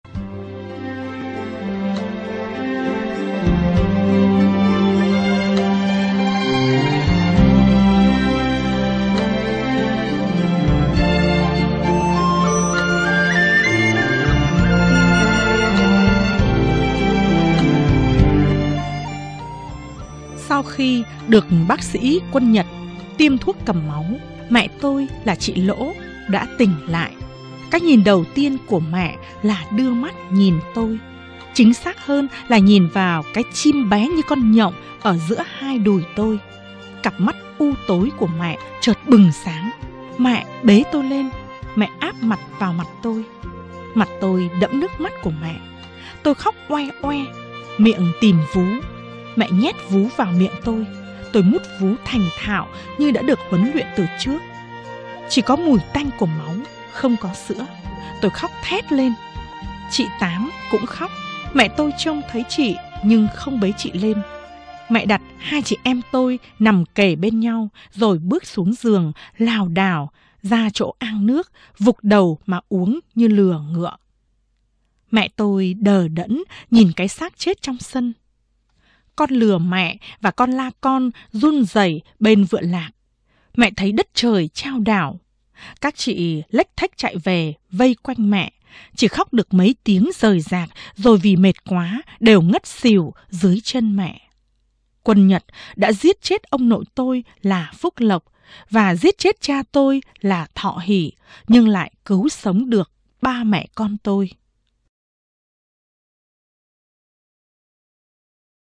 Speaker 1: Sau khi được bác sĩ quân Nhật tiêm thuốc cầm máu, mẹ tôi là chị Lỗ đã tỉnh lại. Cái nhìn đầu tiên của mẹ là đưa mắt nhìn tôi. Chính xác hơn là nhìn vào cái chim bé như con nhộng ở giữa hai đùi tôi. Cặp mắt u tối của mẹ chợt bừng sáng. Mẹ bế tôi lên, mẹ áp mặt vào mặt tôi. Mặt tôi đẫm nước mắt của mẹ. Tôi khóc oe oe, miệng tìm vú. Mẹ nhét vú vào miệng tôi. Tôi mút vú thành thạo như đã được huấn luyện từ trước. Chỉ có mùi tanh của máu, không có sữa. Tôi khóc thét lên. Chị Tám cũng khóc. Mẹ tôi trông thấy chị nhưng không bế chị lên. Mẹ đặt hai chị em tôi nằm kề bên nhau, rồi bước xuống giường, lảo đảo ra chỗ ang nước, vục đầu mà uống như lừa ngựa. Mẹ tôi đờ đẫn nhìn cái xác chết trong sân. Con lừa mẹ và con la con run rẩy bên vựa lạc. Mẹ thấy đất trời chao đảo. Các chị lếch thếch chạy về vây quanh mẹ, chỉ khóc được mấy tiếng rời rạc rồi vì mệt quá đều ngất xỉu dưới chân mẹ. Quân Nhật đã giết chết ông nội tôi là Phúc Lộc và giết chết cha tôi là Thọ Hỷ, nhưng lại cứu sống được ba mẹ con tôi.